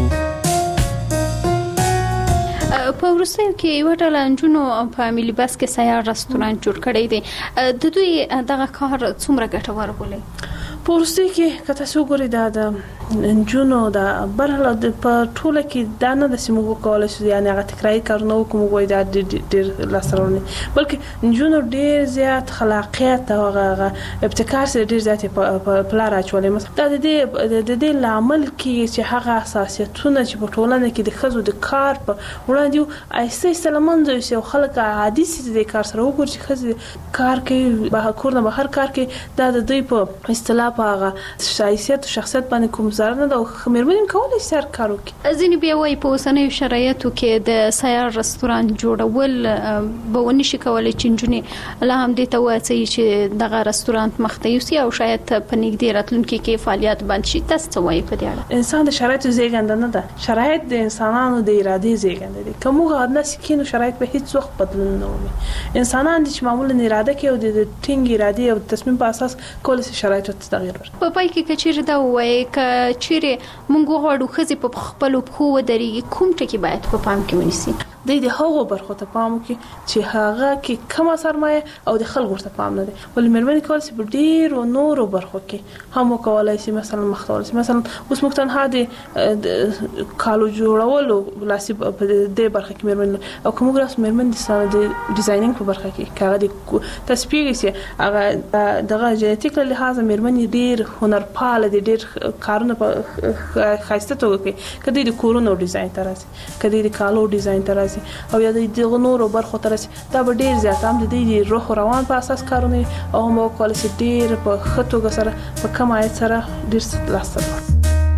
په وروستیو کې یوه ډله نجونو په ملي بس کې سیار رستورانت جوړ کړی دی. د دوی دغه کار څومره ګټور بولئ؟ په وروستیو کې که تاسو وګورئ دا د نجونو د برحاله په ټوله کې دا نه ده چې موږ وکولی شو یعنې هغه تکراري کارونه وکړو موږ وایو دا ډېر لاسته راوړنې، بلکې نجونو ډېر زیات خلاقیت او هغه ابتکار سره ډېر زیات یې په لاره اچولی. دا د دې د دې لامل کېږي چې هغه حساسیتونه چې په ټولنه کې د ښځو د کار په وړاندې یو آهسته آهسته له منځه یوسي او خلک عادي سي د دې کار سره وګوري چې ښځې کار کوي، کور نه بهر کار کوي. دا د دوی په اصطلاح په هغه شایسته او شخصیت باندې کوم ضرر نه ده او مېرمنې کولی شي هر کار وکړي. ځینې بیا وایي په اوسنیو شرایطو کې د سیار رستورانت جوړول به ونه شي کولی چې نجونې لا هم دې ته وهڅوي چې دغه رستورانت مخته یوسي او شاید په نږدې راتلونکي کې فعالیت بند شي. تاسو څه وایي په دې اړه؟ انسان د شرایطو زېږنده نه ده، شرایط د انسانانو د ارادې زېږنده دي. که موږ هدنسې کښېنو شرایط به هېڅ وخت بدلون نه ومي. انسانان دي چې معمولا اراده کوي او د ټینګ ارادې او تصمیم په اساس کولی شي شرایطو ته تغیر ورکړي. په پای کې که چیرې دا ووایي که چیرې موږ وغواړو ښځې په خپلو پښو ودرېږي کوم ټکي باید په پام کې ونیسي؟ دوی د هغو برخو ته پام وکړي چې هغه کې کمه سرمایه او د خلکو ورته پام نه دی. ولې مېرمنې کولی شي په ډېرو نورو برخو کې هم وکولی شي مثلا مخته ولاړ شي. مثلا اوس موږ تنها د کالو جوړولو لاسي په دې برخه کې مېرمنې او که موږ راسو مېرمنې د ډیزاینینګ په برخه کې که هغه د تاسو پوهېږئ چې هغه دغه جنیټیک له لحاظه مېرمنې ډېر هنرپاله دي، ډېر کارونه په ښایسته توګه کوي. که دوی د کورونو ډیزاین ته راځي، که دوی د کالو ډیزاین ته راځي، رسي او یا د نورو برخو ته رسي دا به ډیر زیات هم د دې روح روان په اساس کارونه او مو کول سي ډیر په خطو سره په کم عاید سره ډیر لاسته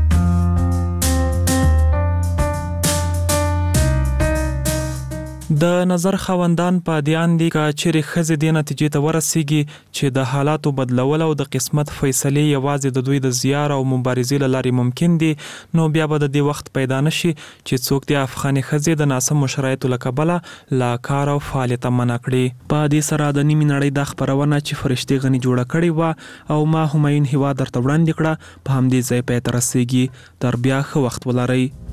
د نظر خوندان په دیان دي کا چې خزه د نتیجې ته ورسیږي چې د حالاتو بدلول او د قسمت فیصله یوازې د دوی د زیار او مبارزې لاري ممکن دي نو بیا به د دې وخت پیدا نشي چې څوک د افغاني خزه د ناسم شرایطو لکبله لا کار او فعالیت منع کړي په دې سره د نیمه نړۍ د خبرونه چې فرشتي غني جوړه کړي و او ما همایون هوا درته وړاندې کړه په همدې ځای په تر رسیږي تر بیا خو وخت ولري